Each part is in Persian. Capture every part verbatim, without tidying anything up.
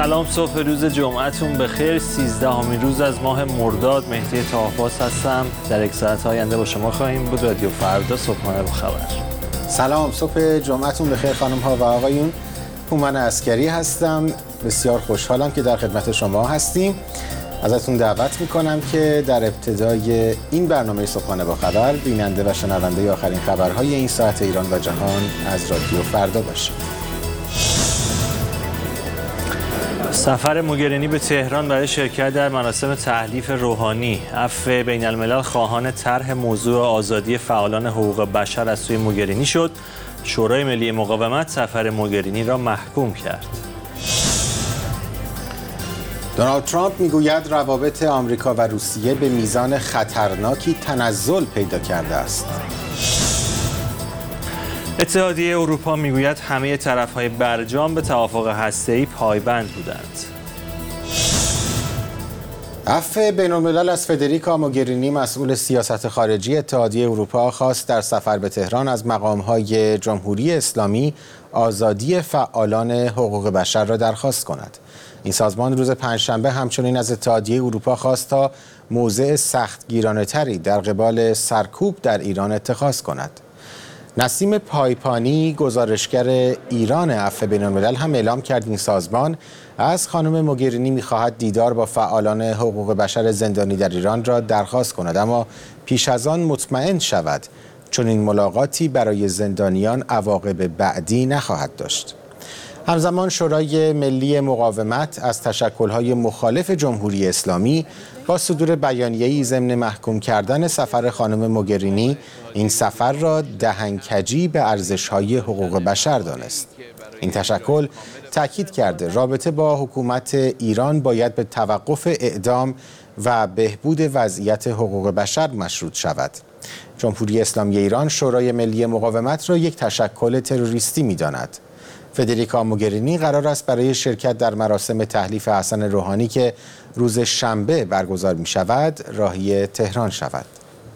سلام، صبح روز جمعتون بخیر. سیزدهمین روز از ماه مرداد. مهدی طاه‌باز هستم. در یک ساعت آینده با شما خواهیم بود. رادیو فردا، صبحانه با خبر. سلام، صبح جمعتون بخیر خانم ها و آقایون. هومن عسکری هستم. بسیار خوشحالم که در خدمت شما هستیم. ازتون دعوت میکنم که در ابتدای این برنامه صبحانه با خبر بیننده و شنونده آخرین خبرهای این ساعت ایران و جهان از رادیو فردا باشید. سفر موگرینی به تهران برای شرکت در مراسم تحلیف روحانی. عفو بین الملل خواهان طرح موضوع آزادی فعالان حقوق بشر از سوی موگرینی شد. شورای ملی مقاومت سفر موگرینی را محکوم کرد. دونالد ترامپ میگوید روابط آمریکا و روسیه به میزان خطرناکی تنزل پیدا کرده است. اتحادیه اروپا میگوید همه طرف‌های برجام به توافق هسته‌ای پایبند بودند. عفو بین‌الملل از فدریکا موگرینی مسئول سیاست خارجی اتحادیه اروپا خواست در سفر به تهران از مقام‌های جمهوری اسلامی آزادی فعالان حقوق بشر را درخواست کند. این سازمان روز پنجشنبه همچنین از اتحادیه اروپا خواست تا موضع سختگیرانه‌تری در قبال سرکوب در ایران اتخاذ کند. نسیم پایپانی گزارشگر ایران عفو بین‌الملل هم اعلام کرد این سازمان از خانم موگرینی می‌خواهد دیدار با فعالان حقوق بشر زندانی در ایران را درخواست کند، اما پیش از آن مطمئن شود چون این ملاقاتی برای زندانیان عواقب بعدی نخواهد داشت. همزمان شورای ملی مقاومت از تشکل‌های مخالف جمهوری اسلامی با صدور بیانیه‌ای ضمن محکوم کردن سفر خانم موگرینی این سفر را دهنکجی به ارزش‌های حقوق بشر دانست. این تشکل تاکید کرده رابطه با حکومت ایران باید به توقف اعدام و بهبود وضعیت حقوق بشر مشروط شود. جمهوری اسلامی ایران شورای ملی مقاومت را یک تشکل تروریستی می‌داند. فدریکا موگرینی قرار است برای شرکت در مراسم تحلیف حسن روحانی که روز شنبه برگزار می شود راهی تهران شود.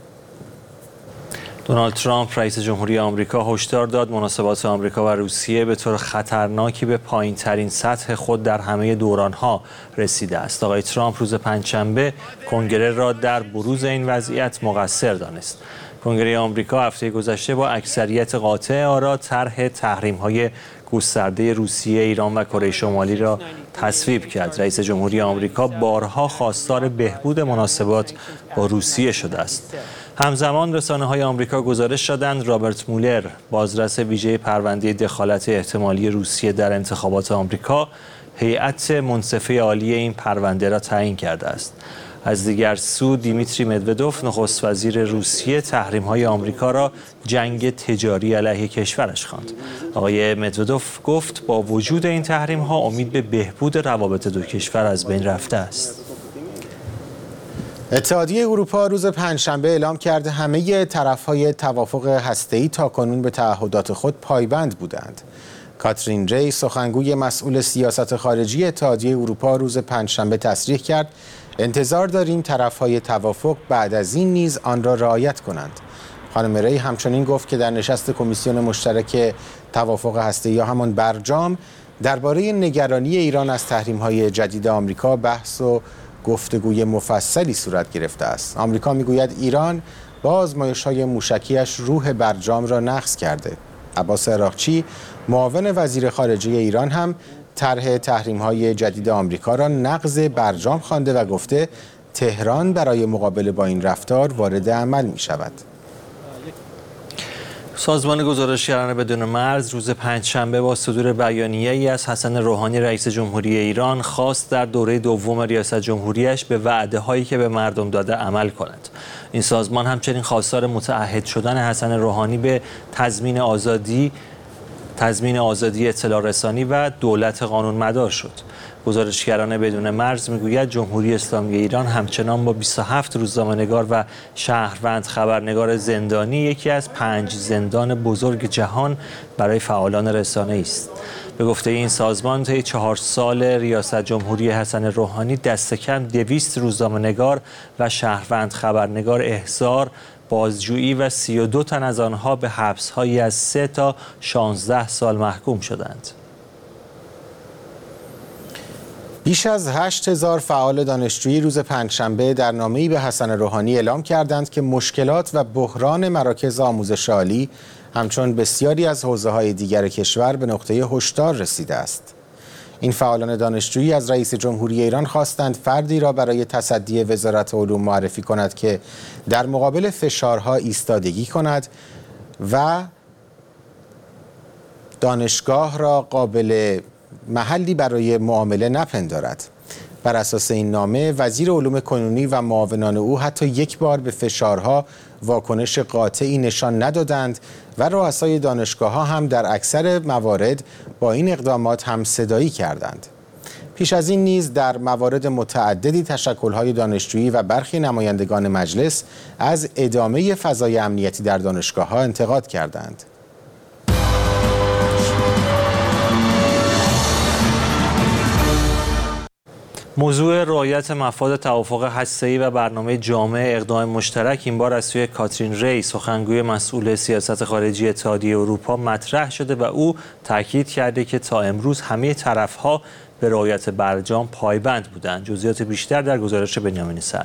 دونالد ترامپ رئیس جمهوری آمریکا هشدار داد مناسبات آمریکا و روسیه به طور خطرناکی به پایین ترین سطح خود در همه دورانها رسیده است. آقای ترامپ روز پنجشنبه کنگره را در بروز این وضعیت مقصر دانست. کنگره آمریکا هفته گذشته با اکثریت قاطع آرا طرح تحریم‌های گسترده روسیه، ایران و کره شمالی را تصویب کرد. رئیس جمهوری آمریکا بارها خواستار بهبود مناسبات با روسیه شده است. همزمان رسانه‌های آمریکا گزارش دادند رابرت مولر، بازرس ویژه پرونده دخالت احتمالی روسیه در انتخابات آمریکا، هیئت منصفه عالی این پرونده را تعیین کرده است. از دیگر سو دیمیتری مدودوف نخست وزیر روسیه تحریم‌های آمریکا را جنگ تجاری علیه کشورش خواند. آقای مدودوف گفت با وجود این تحریم‌ها امید به بهبود روابط دو کشور از بین رفته است. اتحادیه اروپا روز پنجشنبه اعلام کرده همه طرف‌های توافق هسته‌ای تاکنون به تعهدات خود پایبند بودند. کاترین ری سخنگوی مسئول سیاست خارجی اتحادیه اروپا روز پنجشنبه تصریح کرد انتظار داریم طرف‌های توافق بعد از این نیز آن را رعایت کنند. خانم ری همچنین گفت که در نشست کمیسیون مشترک توافق هسته‌ای یا همان برجام درباره نگرانی ایران از تحریم‌های جدید آمریکا بحث و گفتگوی مفصلی صورت گرفته است. آمریکا میگوید ایران با آزمایش‌های موشکیش روح برجام را نقض کرده. عباس عراقچی معاون وزیر خارجه ایران هم طرح تحریم‌های جدید آمریکا را نقض برجام خوانده و گفته تهران برای مقابله با این رفتار وارد عمل می‌شود. سازمان گزارشگران بدون مرز روز پنجشنبه با صدور بیانیه‌ای از حسن روحانی رئیس جمهوری ایران خواست در دوره دوم ریاست جمهوریش به وعده‌هایی که به مردم داده عمل کند. این سازمان همچنین خواستار متعهد شدن حسن روحانی به تضمین آزادی تضمین آزادی اطلاع رسانی و دولت قانون مدار شد. گزارشگران بدون مرز میگوید جمهوری اسلامی ایران همچنان با بیست و هفت روزنامه‌نگار و شهروند خبرنگار زندانی یکی از پنج زندان بزرگ جهان برای فعالان رسانه‌ای است. به گفته این سازمان طی چهار سال ریاست جمهوری حسن روحانی دست کم دویست روزنامه‌نگار و شهروند خبرنگار احضار، بازجویی و سی و دو تن از آنها به حبس‌هایی از سه تا شانزده سال محکوم شدند. بیش از هشت هزار فعال دانشجویی روز پنجشنبه در نامه‌ای به حسن روحانی اعلام کردند که مشکلات و بحران مراکز آموزش عالی همچون بسیاری از حوزه‌های دیگر کشور به نقطه هشدار رسیده است. این فعالان دانشجویی از رئیس جمهوری ایران خواستند فردی را برای تصدی وزارت علوم معرفی کند که در مقابل فشارها ایستادگی کند و دانشگاه را قابل محلی برای معامله نپندارد. بر اساس این نامه وزیر علوم کنونی و معاونان او حتی یک بار به فشارها واکنش قاطعی نشان ندادند و رؤسای دانشگاه‌ها هم در اکثر موارد با این اقدامات هم صدایی کردند. پیش از این نیز در موارد متعددی تشکل‌های دانشجویی و برخی نمایندگان مجلس از ادامه فضای امنیتی در دانشگاه‌ها انتقاد کردند. موضوع رعایت مفاد توافق هسته‌ای و برنامه جامع اقدام مشترک این بار از سوی کاترین ری سخنگوی مسئول سیاست خارجی اتحادیه اروپا مطرح شده و او تاکید کرده که تا امروز همه طرف‌ها به رعایت برجام پایبند بودند. جزئیات بیشتر در گزارش بنیامین صدر.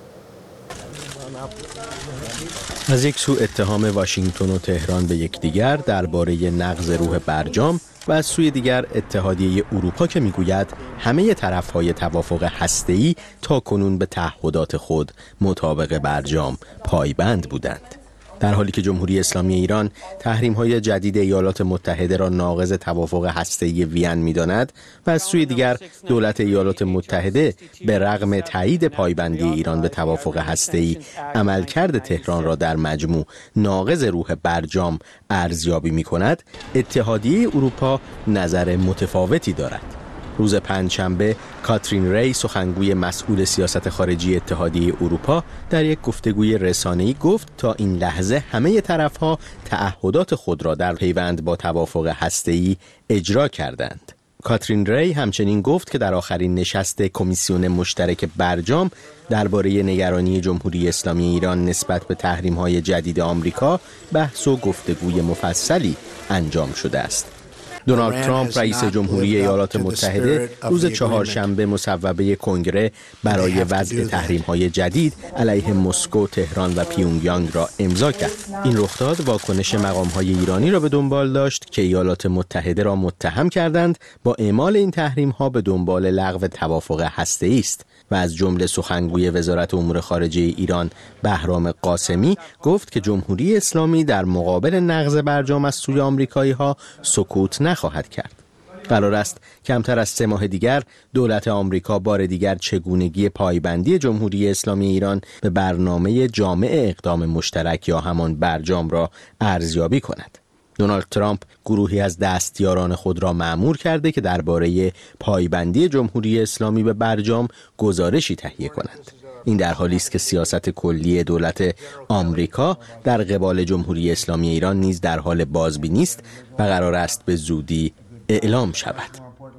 از یک سو اتهام واشنگتن و تهران به یکدیگر درباره نقض روح برجام و از سوی دیگر اتحادیه اروپا که میگوید همه طرف‌های توافق هسته‌ای تا کنون به تعهدات خود مطابق برجام پایبند بودند. در حالی که جمهوری اسلامی ایران تحریم‌های جدید ایالات متحده را ناقض توافق هسته‌ای وین می‌داند و از سوی دیگر دولت ایالات متحده به رغم تایید پایبندی ایران به توافق هسته‌ای عملکرد تهران را در مجموع ناقض روح برجام ارزیابی می‌کند، اتحادیه اروپا نظر متفاوتی دارد. روز پنجشنبه کاترین ری سخنگوی مسئول سیاست خارجی اتحادیه اروپا در یک گفتگوی رسانه‌ای گفت تا این لحظه همه طرف‌ها تعهدات خود را در پیوند با توافق هسته‌ای اجرا کردند. کاترین ری همچنین گفت که در آخرین نشست کمیسیون مشترک برجام درباره نگرانی جمهوری اسلامی ایران نسبت به تحریم‌های جدید آمریکا بحث و گفتگوی مفصلی انجام شده است. دونالد ترامپ رئیس جمهوری ایالات متحده روز چهارشنبه مصوبه کنگره برای وضع تحریم‌های جدید علیه مسکو، تهران و پیونگیانگ را امضا کرد. این رخداد واکنش مقام‌های ایرانی را به دنبال داشت که ایالات متحده را متهم کردند با اعمال این تحریم‌ها به دنبال لغو توافق هسته‌ای است و از جمله سخنگوی وزارت امور خارجه ایران بهرام قاسمی گفت که جمهوری اسلامی در مقابل نقض برجام از سوی آمریکایی‌ها سکوت نخواهد کرد. قرار است کمتر از سه ماه دیگر دولت آمریکا بار دیگر چگونگی پایبندی جمهوری اسلامی ایران به برنامه جامع اقدام مشترک یا همان برجام را ارزیابی کند. دونالد ترامپ گروهی از دستیاران خود را مأمور کرده که درباره پایبندی جمهوری اسلامی به برجام گزارشی تهیه کنند. این در حالی است که سیاست کلی دولت آمریکا در قبال جمهوری اسلامی ایران نیز در حال بازبینی است و قرار است به زودی اعلام شود.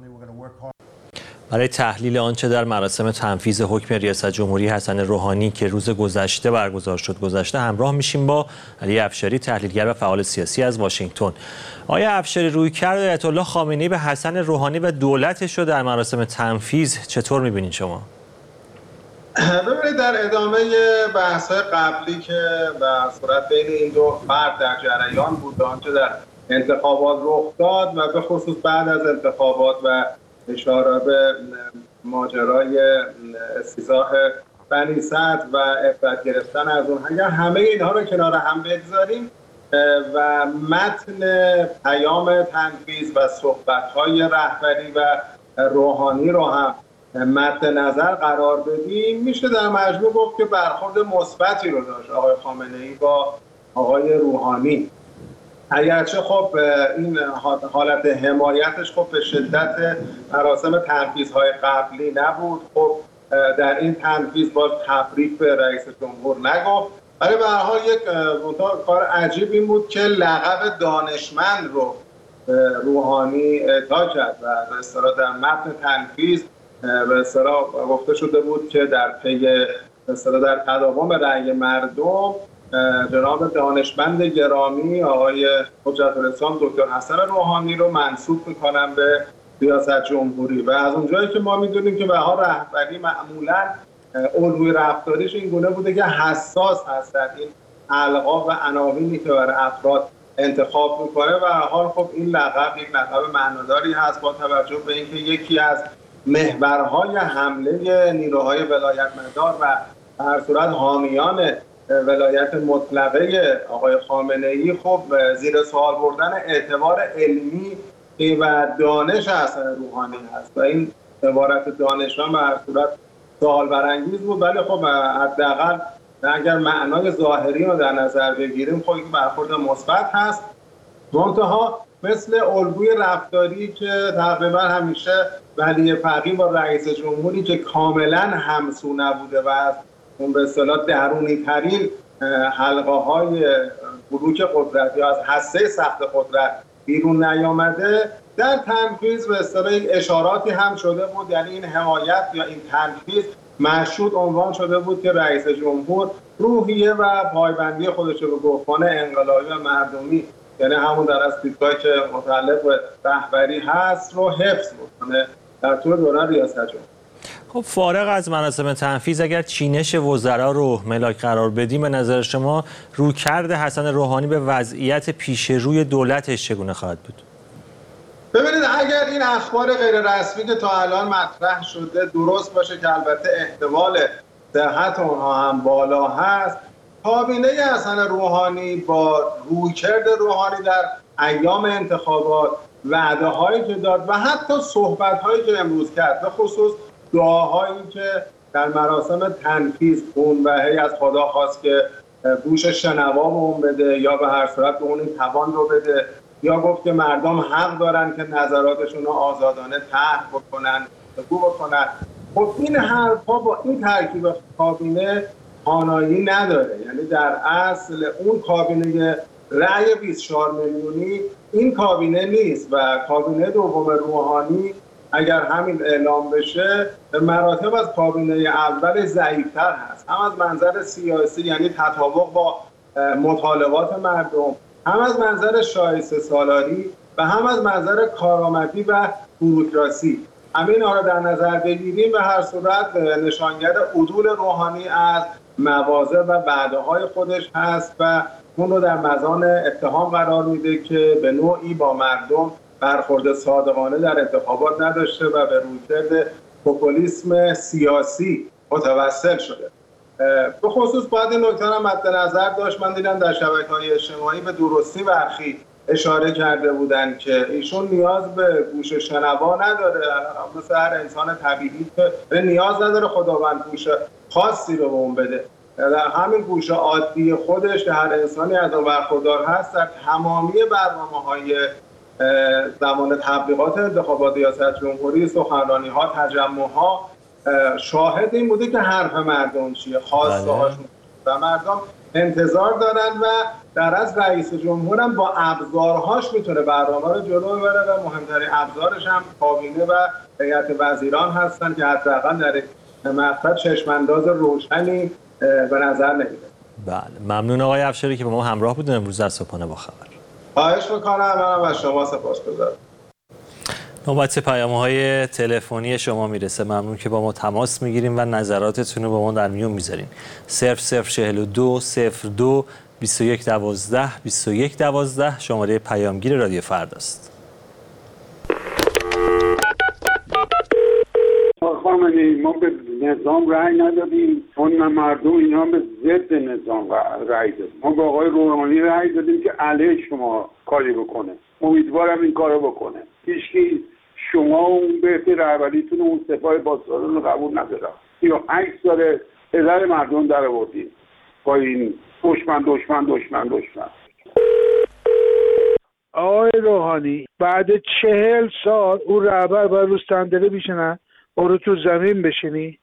برای تحلیل آنچه در مراسم تنفیذ حکم ریاست جمهوری حسن روحانی که روز گذشته برگزار شد گذشته همراه میشیم با علی افشاری، تحلیلگر و فعال سیاسی از واشنگتن. آیا افشاری، رویکرد آیت الله خامنه‌ای به حسن روحانی و دولتش رو در مراسم تنفیذ چطور می‌بینید شما؟ ببینید، در ادامه بحث‌های قبلی که به صورت بین این دو فرد در جریان بود، آنچه در انتخابات رخ داد و به خصوص بعد از انتخابات و اشاره به ماجرای استیضاح بنی سعد و عفت گرفتن از اون، اگر همه اینها رو کنار هم بگذاریم و متن پیام تنفیذ و صحبت‌های رهبری و روحانی رو هم مد نظر قرار بدیم، میشه در مجموع گفت که برخورد مثبتی رو داشت آقای خامنه‌ای با آقای روحانی. اگرچه خب این حالت حمایتش خب به شدت مراسم تنفیذهای قبلی نبود. خب در این تنفیذ باز تبریک به رئیس جمهور نگفت، ولی به هر حال یک کار عجیب این بود که لقب دانشمند رو روحانی اعطا کرد و به اصطلاح در متن تنفیذ به اصطلاح گفته شده بود که در پی به اصطلاح در تداوم رأی مردم جناب دانشمند گرامی آقای حجت الاسلام دکتر حسن روحانی رو منسوب میکنم به ریاست جمهوری و از اونجایی که ما میدونیم که بهار رهبری معمولاً الگوی رفتاریش این گونه بوده که حساس هست در این القاب و عناوینی که برای افراد انتخاب میکنه و حال خب این لقب یک لقب معناداری هست با توجه به اینکه یکی از محورهای حمله نیروهای ولایتمدار و هر صورت حامیان ولایت مطلقه آقای خامنه‌ای خب زیر سوال بردن اعتبار علمی و دانش حسن روحانی هست و این عبارت دانشمند به هر صورت سوال برانگیز بود، ولی خب حداقل اگر معنای ظاهری رو در نظر بگیریم خب این برخورد مثبت هست. منتها مثل الگوی رفتاری که تقریبا همیشه ولی فقیه با رئیس جمهوری که کاملا همسو نبوده و از اون به اصطلاح درونی ترین حلقه های بلوک قدرت یا از هسته سخت قدرت بیرون نیامده، در تنفیذ به اصطلاح اشاراتی هم شده بود، یعنی این حمایت یا این تنفیذ مشهود عنوان شده بود که رئیس جمهور روحیه و پایبندی خودش رو به گفتمان انقلابی و مردمی، یعنی همون در از دیدگاهی که متعلق به رهبری هست رو حفظ بکنه در طول دوران ریاست جمهوری. خب فارغ از مراسم تنفیذ اگر چینش وزرا رو ملاک قرار بدیم، به نظر شما رویکرد حسن روحانی به وضعیت پیش روی دولتش چگونه خواهد بود؟ ببینید اگر این اخبار غیر رسمی که تا الان مطرح شده درست باشه که البته احتمال صحت اونها هم بالا هست، کابینه حسن روحانی با رویکرد روحانی در ایام انتخابات، وعده هایی که داد و حتی صحبت هایی که امروز کرد، به خصوص دعاهایی که در مراسم تنفیذ خون و هی از خدا خواست که گوش شنوا به اون بده یا به هر صورت به اون این توان رو بده، یا گفت که مردم حق دارن که نظراتشون رو آزادانه طرح بکنن، بگو بکنن. خب این حرفا با این ترکیب کابینه خانایی نداره، یعنی در اصل اون کابینه رأی بیست و چهار میلیونی این کابینه نیست و کابینه دوم روحانی اگر همین اعلام بشه به مراتب از کابینه اول ضعیف‌تر هست، هم از منظر سیاسی یعنی تطابق با مطالبات مردم، هم از منظر شایسته سالاری و هم از منظر کارآمدی و بوروکراسی. همین را در نظر بگیریم به هر صورت نشانگر عدول روحانی از مواضع و وعده‌های خودش هست و اون رو در مزان اتهام قرار میده که به نوعی با مردم برخورد صادقانه در انتخابات نداشته و به رویکرد پوپولیسم سیاسی متوسل شده. به خصوص باید این نکته را مد نظر داشت، من دیدم در شبکه‌های اجتماعی به درستی برخی اشاره کرده بودند که ایشون نیاز به گوش شنوا نداره، مثل هر انسان طبیعی که نیاز نداره خداوند گوش خاصی رو به اون بده، در همین گوش عادی خودش که هر انسانی از اون برخوردار هست در تمامی برنامه‌های زمان تبلیغات انتخابات ریاست جمهوری، سخنرانی‌ها، تجمع‌ها شاهد این بوده که حرف مردم چیه، خواسته هاشون و مردم انتظار دارن و در از رئیس جمهور هم با ابزارهاش میتونه برنامه رو جلو ببره و مهمترین ابزارش هم کابینه و هیئت وزیران هستن که حداقل در مقصد چشمانداز روشنی به نظر نمیاد. بله، ممنون آقای افشاری که با ما همراه بودن امروز در صبحانه با خبر. خواهش میکنم، منم از شما سپاسگزارم. نوبت پیام‌های تلفنی شما میرسه. ممنون که با ما تماس میگیریم و نظراتتون رو با ما در میون میذارین. صفر صفر چهل و دو صفر دو بیست و یک دوازده بیست و یک دوازده شماره پیامگیر رادیو فرداست. خامنه‌ای ما به نظام رأی ندادیم، اون مردم اینا به ضد نظام رأی دادیم. ما به آقای روحانی رأی دادیم که علیه شما کاری بکنه. امیدوارم این کارو بکنه. هیچکی شما و اون بهت رهبریتون اون سپاه پاسداران رو قبول نداره. یا هشت سال پدر مردم در آوردیم با این دشمن دشمن دشمن دشمن. آقای روحانی بعد چهل سال اون رهبر باید رو صندلی بشینه، برو تو زمین بشینی.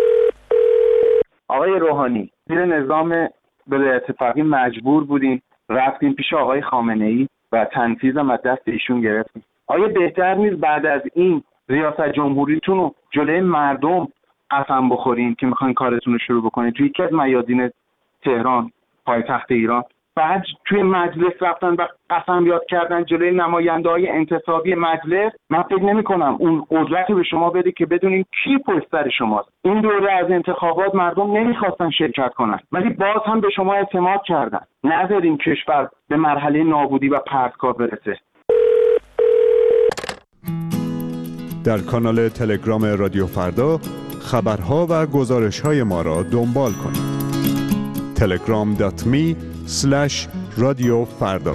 آقای روحانی زیر نظام ولایت فقیه مجبور بودیم رفتیم پیش آقای خامنه‌ای و تنفیذم از دست ایشون گرفتیم. آیا بهتر نیست بعد از این ریاست جمهوریتون رو جلوی مردم قسم بخورین که میخواین کارتون رو شروع بکنین توی یکی از میادین تهران پایتخت ایران؟ بعد توی مجلس رفتن و قسم یاد کردن جلوی نماینده‌های انتصابی مجلس. من فکر نمی‌کنم اون قدرت به شما بده که بدونیم کی پشت سر شماست. این دوره از انتخابات مردم نمی‌خواستن شرکت کنن، ولی باز هم به شما اعتماد کردن. نذاریم کشور به مرحله نابودی و پرتگاه برسه. در کانال تلگرام رادیو فردا خبرها و گزارش‌های ما را دنبال کنید. تلگرام دات می اسلش رادیو فردا.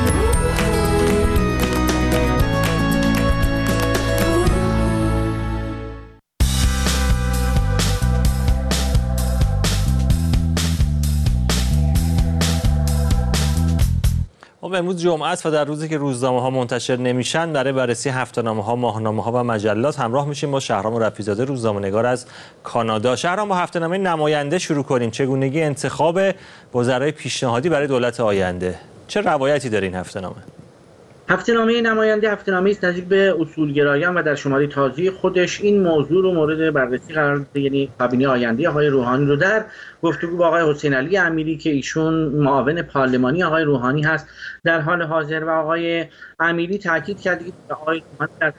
خب امروز جمعه است و در روزی که روزنامه‌ها منتشر نمیشن برای بررسی هفته‌نامه‌ها، ماهنامه‌ها و مجلات همراه میشیم با شهرام رفیع‌زاده، روزنامه‌نگار از کانادا. شهرام، با هفته‌نامه نماینده شروع کنیم. چگونگی انتخاب وزرای پیشنهادی برای دولت آینده؟ چه روایتی داره این هفته‌نامه؟ هفته‌نامه نماینده هفته‌نامه‌ای است نزدیک به اصولگرایان و در شماره تازه خودش این موضوع رو مورد بررسی قرار داده، یعنی کابینه آینده آقای روحانی رو در گفتگو با آقای حسین علی امیری که ایشون معاون پارلمانی آقای روحانی هست در حال حاضر، و آقای امیری تاکید کرد که آقای روحانی در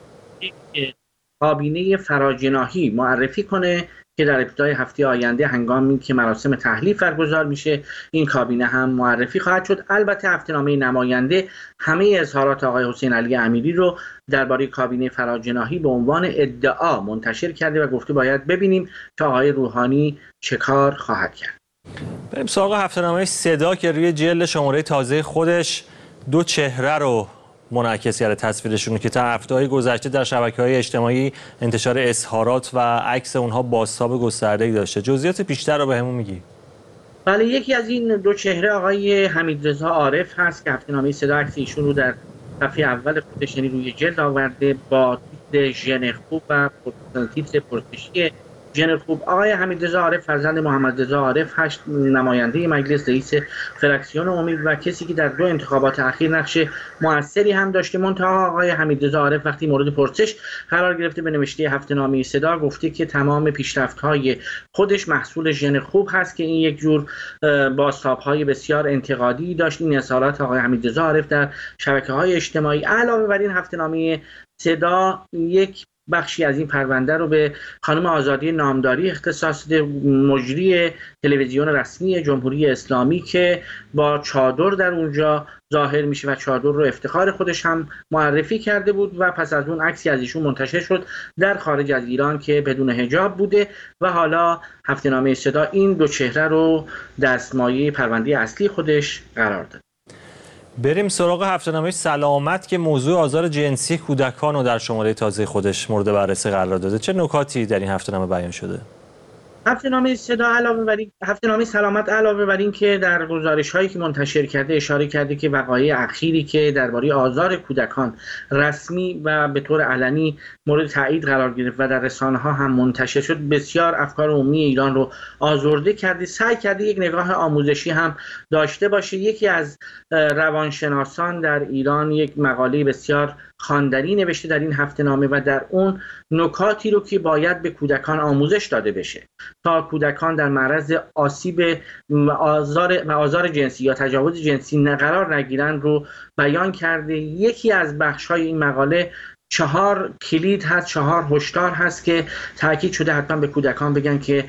کابینه فراجناحی معرفی کنه که در ابتدای هفته آینده هنگامی که مراسم تحلیف برگزار میشه این کابینه هم معرفی خواهد شد. البته هفته‌نامه نماینده همه اظهارات آقای حسین علی امیری رو درباره کابینه فراجناحی به عنوان ادعا منتشر کرده و گفته باید ببینیم که آقای روحانی چه کار خواهد کرد. بریم سراغ هفته‌نامه صدا که روی جلد شماره تازه خودش دو چهره رو منعکس کرده، تصویرشون که تا هفته‌های گذشته در شبکه‌های اجتماعی انتشار اظهارات و عکس اونها بازتاب گسترده‌ای داشته. جزئیات بیشتر رو بهمون میگی؟ بله، یکی از این دو چهره آقای حمیدرضا عارف هست که هفته‌نامه صدا عکس ایشون رو در صفحه اول خودش یعنی روی جلد آورده با تیتر ژن خوب و تیتر پرسشی ژن خوب. آقای حمیدرضا عارف فرزند محمد رضا عارف هشت نماینده مجلس، رئیس فراکسیون امید و کسی که در دو انتخابات اخیر نقش موثری هم داشته. منتها آقای حمیدرضا عارف وقتی مورد پرسش قرار گرفته به نوشته هفته‌نامه صدا گفته که تمام پیشرفت‌های خودش محصول ژن خوب هست که این یک جور بازتاب‌های بسیار انتقادی داشت. این اظهارات آقای حمیدرضا عارف در شبکه‌های اجتماعی. علاوه بر این هفته‌نامه صدا یک بخشی از این پرونده رو به خانم آزادی نامداری اختصاص داده، مجری تلویزیون رسمی جمهوری اسلامی که با چادر در اونجا ظاهر میشه و چادر رو افتخار خودش هم معرفی کرده بود و پس از اون عکسی از ایشون منتشر شد در خارج از ایران که بدون حجاب بوده و حالا هفته‌نامه صدا این دو چهره رو دستمایه پرونده اصلی خودش قرار داد. بریم سراغ هفته‌نامه سلامت که موضوع آزار جنسی کودکان رو در شماره تازه خودش مورد بررسی قرار داده. چه نکاتی در این هفته‌نامه بیان شده؟ هفته‌نامه صدا علاوه بر این هفته‌نامه سلامت علاوه بر این که در گزارش‌هایی که منتشر کرده اشاره کرده که وقایع اخیری که درباره آزار کودکان رسمی و به طور علنی مورد تایید قرار گرفت و در رسانه‌ها هم منتشر شد بسیار افکار عمومی ایران رو آزرده کرده. سعی کرده یک نگاه آموزشی هم داشته باشه. یکی از روانشناسان در ایران یک مقاله بسیار خواندنی نوشته در این هفته‌نامه و در اون نکاتی رو که باید به کودکان آموزش داده بشه تا کودکان در معرض آسیب و آزار و آزار جنسی یا تجاوز جنسی قرار نگیرن رو بیان کرده. یکی از بخش‌های این مقاله چهار کلید هست، چهار هشدار هست که تاکید شده حتما به کودکان بگن که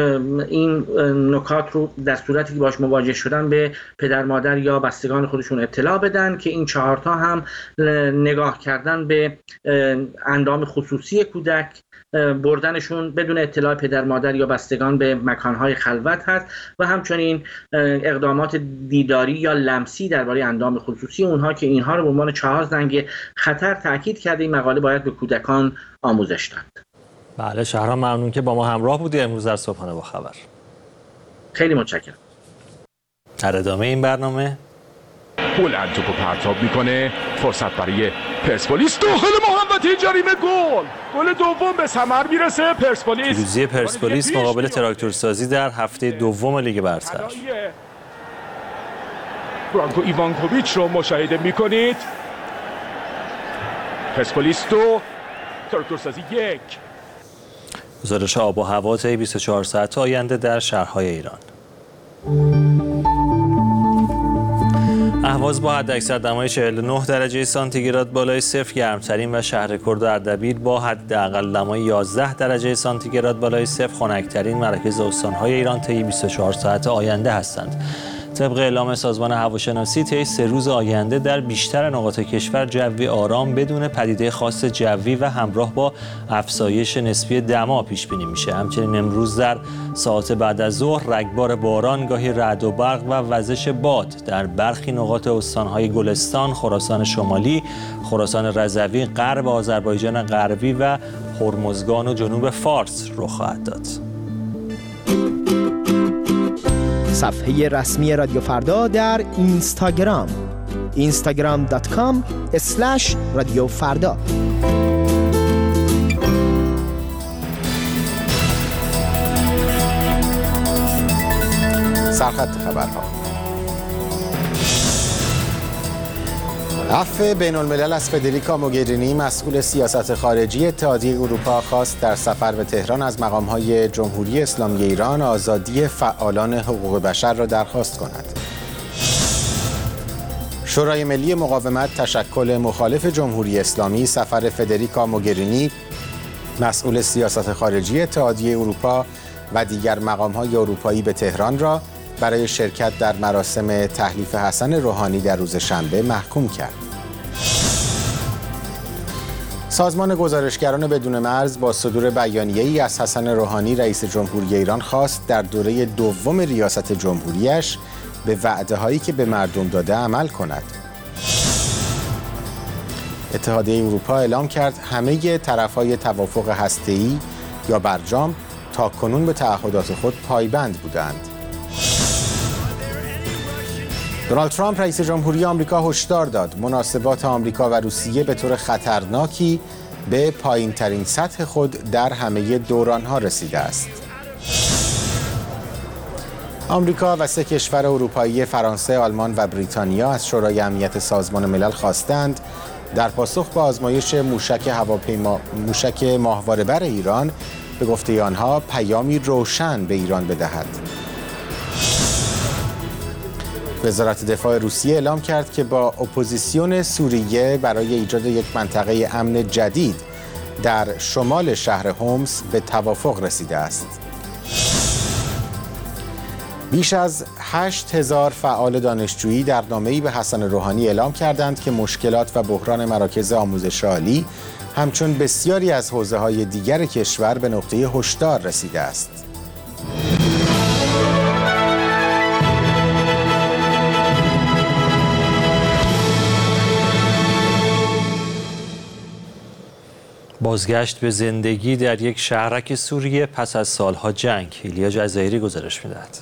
این نکات رو در صورتی که باش مواجه شدن به پدر مادر یا بستگان خودشون اطلاع بدن که این چهارتا هم نگاه کردن به اندام خصوصی کودک، بردنشون بدون اطلاع پدر مادر یا بستگان به مکانهای خلوت هست و همچنین اقدامات دیداری یا لمسی درباره اندام خصوصی اونها که اینها رو به عنوان چهار زنگ خطر تاکید کرده. این مقاله باید به کودکان آموزش داد. بله شهرام، ممنون که با ما همراه بودی امروز در صبحانه با خبر. خیلی متشکرم. در ادامه این برنامه بلند توپو پرتاب میکنه، فرصت برای پرسپولیس داخل محوطه جریمه، گل گل دوم به ثمر میرسه. پرسپولیس پیروزی پرسپولیس مقابل تراکتورسازی در هفته دوم لیگ برتر. برانکو ایوانکوویچ رو مشاهده میکنید. پرسپولیس دو تراکتورسازی یک. گزارش آب و هوا طی بیست و چهار ساعت آینده در شهرهای ایران. اهواز با حداکثر دمای چهل و نه درجه سانتیگراد بالای صفر گرمترین و شهر کرد و اردبیل با حداقل دمای یازده درجه سانتیگراد بالای صفر خنک‌ترین مراکز استان‌های ایران طی بیست و چهار ساعت آینده هستند. طبق اعلام سازمان هواشناسی طی سه روز آینده در بیشتر نقاط کشور جوی آرام بدون پدیده خاص جوی و همراه با افزایش نسبی دما پیش بینی میشه. همچنین امروز در ساعات بعد از ظهر رگبار باران، گاهی رعد و برق و وزش باد در برخی نقاط استان‌های گلستان، خراسان شمالی، خراسان رضوی، غرب آذربایجان غربی و هرمزگان و جنوب فارس رخ خواهد داد. صفحه رسمی رادیو فردا در اینستاگرام اینستاگرام دات کام اسلش رادیو فردا. سرخط خبرها. عفو بین الملل از فدریکا موگرینی مسئول سیاست خارجی اتحادیه اروپا خواست در سفر به تهران از مقام‌های جمهوری اسلامی ایران آزادی فعالان حقوق بشر را درخواست کند. شورای ملی مقاومت تشکل مخالف جمهوری اسلامی سفر فدریکا موگرینی مسئول سیاست خارجی اتحادیه اروپا و دیگر مقام‌های اروپایی به تهران را برای شرکت در مراسم تحلیف حسن روحانی در روز شنبه محکوم کرد. سازمان گزارشگران بدون مرز با صدور بیانیه‌ای از حسن روحانی رئیس جمهوری ایران خواست در دوره دوم ریاست جمهوریش به وعده‌هایی که به مردم داده عمل کند. اتحادیه اروپا اعلام کرد همه طرف‌های توافق هسته‌ای یا برجام تاکنون به تعهدات خود پایبند بودند. دونالد ترامپ رئیس جمهوری آمریکا هشدار داد مناسبات آمریکا و روسیه به طور خطرناکی به پایین‌ترین سطح خود در همه دوران‌ها رسیده است. آمریکا و سه کشور اروپایی فرانسه، آلمان و بریتانیا از شورای امنیت سازمان ملل خواستند در پاسخ به آزمایش موشک هواپیما موشک ماهواره‌بر ایران به گفته آنها پیامی روشن به ایران بدهد. وزارت دفاع روسیه اعلام کرد که با اپوزیسیون سوریه برای ایجاد یک منطقه امن جدید در شمال شهر هومس به توافق رسیده است. بیش از هشت هزار فعال دانشجویی در نامه‌ای به حسن روحانی اعلام کردند که مشکلات و بحران مراکز آموزش عالی همچون بسیاری از حوزه‌های دیگر کشور به نقطه هشدار رسیده است. بازگشت به زندگی در یک شهرک سوریه پس از سالها جنگ. ایلیا جزایری گزارش می‌دهد.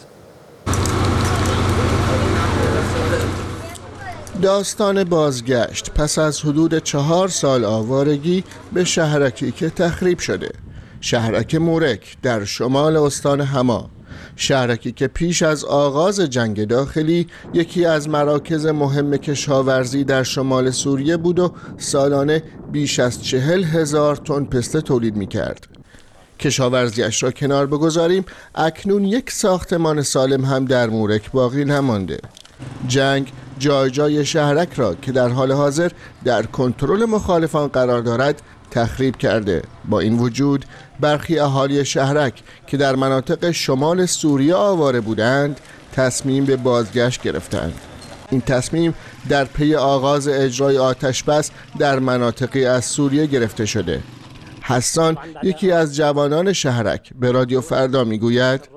داستان بازگشت پس از حدود چهار سال آوارگی به شهرکی که تخریب شده. شهرک مورک در شمال استان حما. شهرکی که پیش از آغاز جنگ داخلی یکی از مراکز مهم کشاورزی در شمال سوریه بود و سالانه بیش از چهل هزار تن پسته تولید می کرد. کشاورزیش را کنار بگذاریم، اکنون یک ساختمان سالم هم در مورک باقی نمانده. جنگ جای جای شهرک را که در حال حاضر در کنترل مخالفان قرار دارد تخریب کرده. با این وجود برخی اهالی شهرک که در مناطق شمال سوریه آواره بودند تصمیم به بازگشت گرفتند. این تصمیم در پی آغاز اجرای آتش بس در مناطقی از سوریه گرفته شده. حسان یکی از جوانان شهرک به رادیو فردا میگوید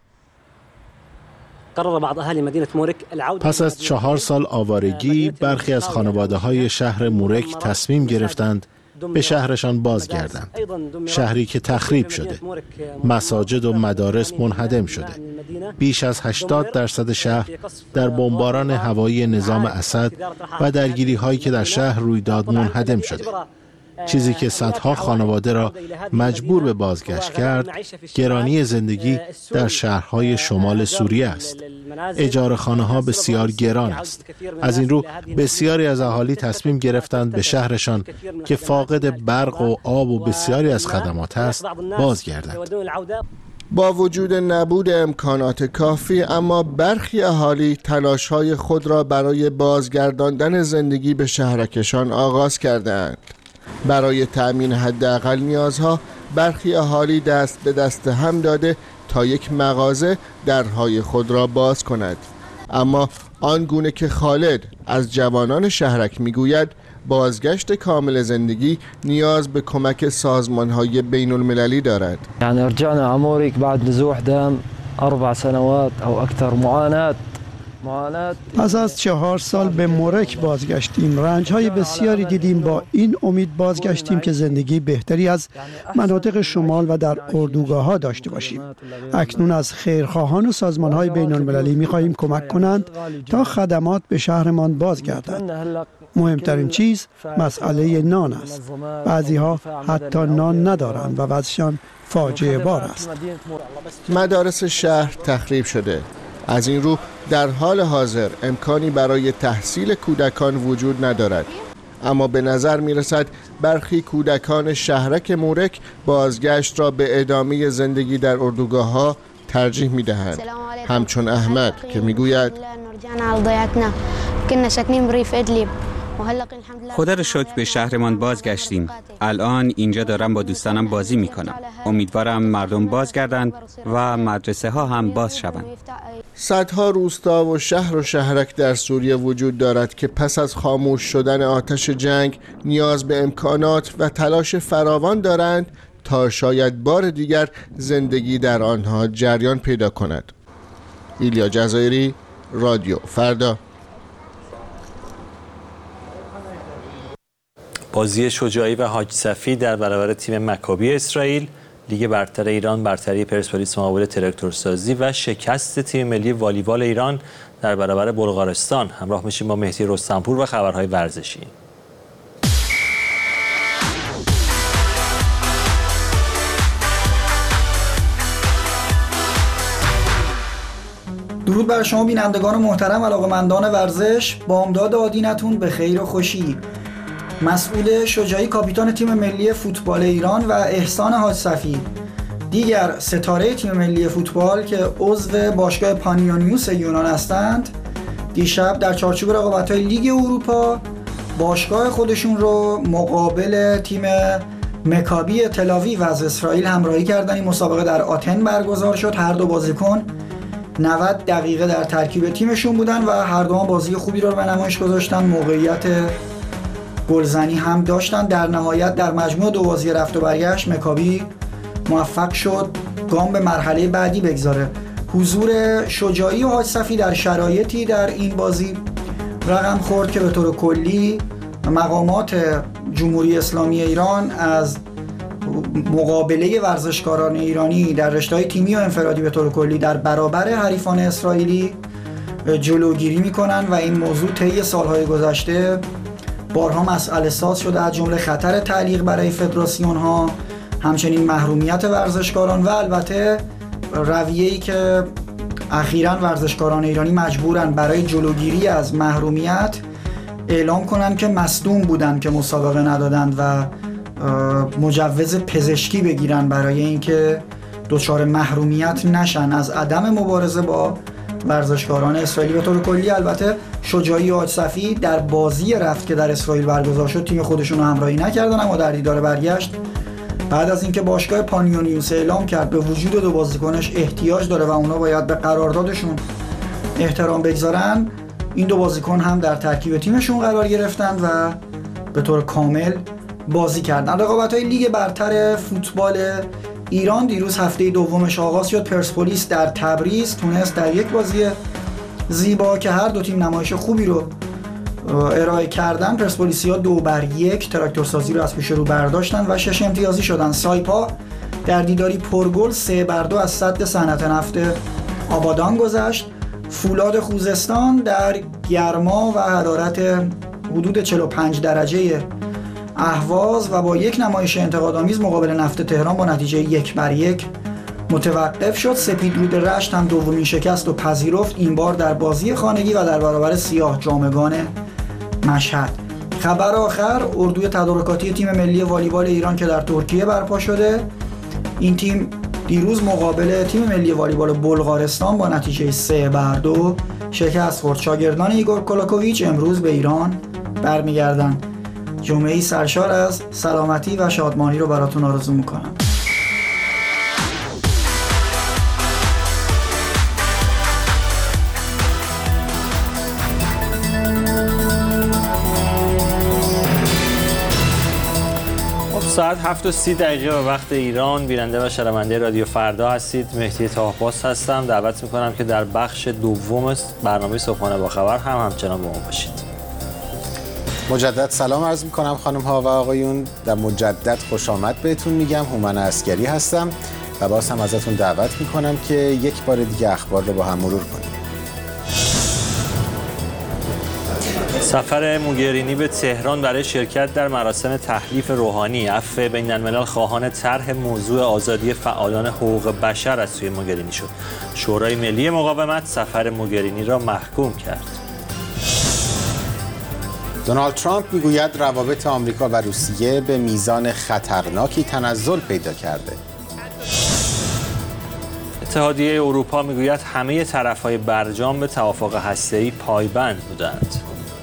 پس از چهار سال آوارگی برخی از خانواده‌های شهر مورک تصمیم گرفتند به شهرشان بازگردند. شهری که تخریب شده، مساجد و مدارس منهدم شده. بیش از هشتاد درصد شهر در بمباران هوایی نظام اسد و درگیری هایی که در شهر روی داد منهدم شده. چیزی که صدها خانواده را مجبور به بازگشت کرد، گرانی زندگی در شهرهای شمال سوریه است. اجاره خانه ها بسیار گران است. از این رو بسیاری از اهالی تصمیم گرفتند به شهرشان که فاقد برق و آب و بسیاری از خدمات است بازگردند. با وجود نبود امکانات کافی، اما برخی اهالی تلاش‌های خود را برای بازگرداندن زندگی به شهرکشان آغاز کردند. برای تأمین حداقل نیازها، برخی اهالی دست به دست هم داده تا یک مغازه درهای خود را باز کند. اما آنگونه که خالد از جوانان شهرک میگوید، بازگشت کامل زندگی نیاز به کمک سازمان‌های بین‌المللی دارد. یعنی رجعنا على موريك بعد نزوح دم اربع سنوات او اكثر معاناه. پس از چهار سال به مورک بازگشتیم. رنج‌های بسیاری دیدیم. با این امید بازگشتیم که زندگی بهتری از مناطق شمال و در اردوگاه‌ها داشته باشیم. اکنون از خیرخواهان و سازمان‌های بین‌المللی می‌خواهیم کمک کنند تا خدمات به شهرمان بازگردد. مهمترین چیز مسئله نان است. بعضی‌ها حتی نان ندارند و وضعشان فاجعه بار است. مدارس شهر تخریب شده. از این رو در حال حاضر امکانی برای تحصیل کودکان وجود ندارد، اما به نظر می رسد برخی کودکان شهرک مورک بازگشت را به ادامه زندگی در اردوگاه ها ترجیح می دهند، همچون احمد که می گوید خدا را شکر به شهرمان بازگشتیم. الان اینجا دارم با دوستانم بازی میکنم. امیدوارم مردم بازگردند و مدرسه ها هم باز شوند. صدها روستا و شهر و شهرک در سوریه وجود دارد که پس از خاموش شدن آتش جنگ نیاز به امکانات و تلاش فراوان دارند تا شاید بار دیگر زندگی در آنها جریان پیدا کند. ایلیا جزایری، رادیو فردا. بازی شجاعی و حاج صفی در برابر تیم مکابی اسرائیل، لیگ برتر ایران برتری پرسپولیس مقابل تراکتورسازی و شکست تیم ملی والیبال ایران در برابر بلغارستان. همراه میشیم با مهدی رستمپور و خبرهای ورزشی. درود بر شما بینندگان محترم، علاقه‌مندان ورزش. بامداد آدینتون به خیر و خوشی. مسئول شجاعی کاپیتان تیم ملی فوتبال ایران و احسان حاج صفی، دیگر ستاره تیم ملی فوتبال که عضو باشگاه پانیونیوس یونان هستند، دیشب در چارچوب رقابت‌های لیگ اروپا باشگاه خودشون رو مقابل تیم مکابی تل‌آویو از اسرائیل همراهی کردن. این مسابقه در آتن برگزار شد. هر دو بازیکن نود دقیقه در ترکیب تیمشون بودن و هر دو بازی خوبی رو به نمایش گذاشتن. موقعیت گلزنی هم داشتن. در نهایت در مجموع دو بازی رفت و برگشت مکابی موفق شد گام به مرحله بعدی بگذاره. حضور شجاعی و حاج صفی در شرایطی در این بازی رقم خورد که به طور کلی مقامات جمهوری اسلامی ایران از مقابله ورزشکاران ایرانی در رشته‌های تیمی و انفرادی به طور کلی در برابر حریفان اسرائیلی جلوگیری میکنن و این موضوع طی سالهای گذشته بارها مسئله ساز شده، از جمله خطر تعلیق برای فدراسیون ها، همچنین محرومیت ورزشکاران و البته رویه‌ای که اخیراً ورزشکاران ایرانی مجبورن برای جلوگیری از محرومیت اعلام کنن که مصدوم بودن که مسابقه ندادند و مجوز پزشکی بگیرن برای اینکه دچار محرومیت نشن از عدم مبارزه با ورزشکاران اسرائیلی. به طور کلی البته شجاعی و حاج صفی در بازی رفت که در اسرائیل برگزار شد تیم خودشون رو همراهی نکردن، اما در دیدار برگشت بعد از اینکه باشگاه پانیونیوس اعلام کرد به وجود دو بازیکنش احتیاج داره و اونا باید به قراردادشون احترام بگذارن، این دو بازیکن هم در ترکیب تیمشون قرار گرفتن و به طور کامل بازی کردن. رقابت‌های لیگ برتر فوتبال ایران دیروز هفته دومش آغاز شد. پرسپولیس در تبریز تونست در یک بازی زیبا که هر دو تیم نمایش خوبی رو ارائه کردن، پرسپولیسیا دو بر یک تراکتورسازی رو از پیش رو برداشتن و شش امتیازی شدن. سایپا در دیداری پرگل سه بر دو از سد صنعت نفت آبادان گذشت. فولاد خوزستان در گرما و حرارت حدود چهل و پنج درجه اهواز و با یک نمایش انتقادآمیز مقابل نفت تهران با نتیجه یک بر یک متوقف شد. سپیدرود رشت هم دومین شکست رو پذیرفت، این بار در بازی خانگی و در برابر سیاه جامگان مشهد. خبر آخر، اردوی تدارکاتی تیم ملی والیبال ایران که در ترکیه برپا شده. این تیم دیروز مقابل تیم ملی والیبال بلغارستان با نتیجه سه بر دو شکست خورد. شاگردان ایگور کولاکوویچ امروز به ایران برمیگردند. جمعه‌ای سرشار از سلامتی و شادمانی رو براتون آرزو میکنم. ساعت هفت و سی دقیقه به وقت ایران. بیننده و شنونده رادیو فردا هستید. مهدی طاه‌باز هستم. دعوت میکنم که در بخش دوم برنامه صبحانه با خبر هم همچنان با ما باشید. مجدد سلام عرض میکنم خانم ها و آقایون. در مجدد خوش آمد بهتون میگم. هومن عسگری هستم و باز هم ازتون دعوت میکنم که یک بار دیگه اخبار رو با هم مرور کنیم. سفر موگرینی به تهران برای شرکت در مراسم تحلیف روحانی. عفو بین الملل خواهان طرح موضوع آزادی فعالان حقوق بشر از سوی موگرینی شد. شورای ملی مقاومت سفر موگرینی را محکوم کرد. دونالد ترامپ میگوید روابط آمریکا و روسیه به میزان خطرناکی تنزل پیدا کرده. اتحادیه اروپا میگوید همه طرف‌های برجام به توافق هسته‌ای پایبند بودند.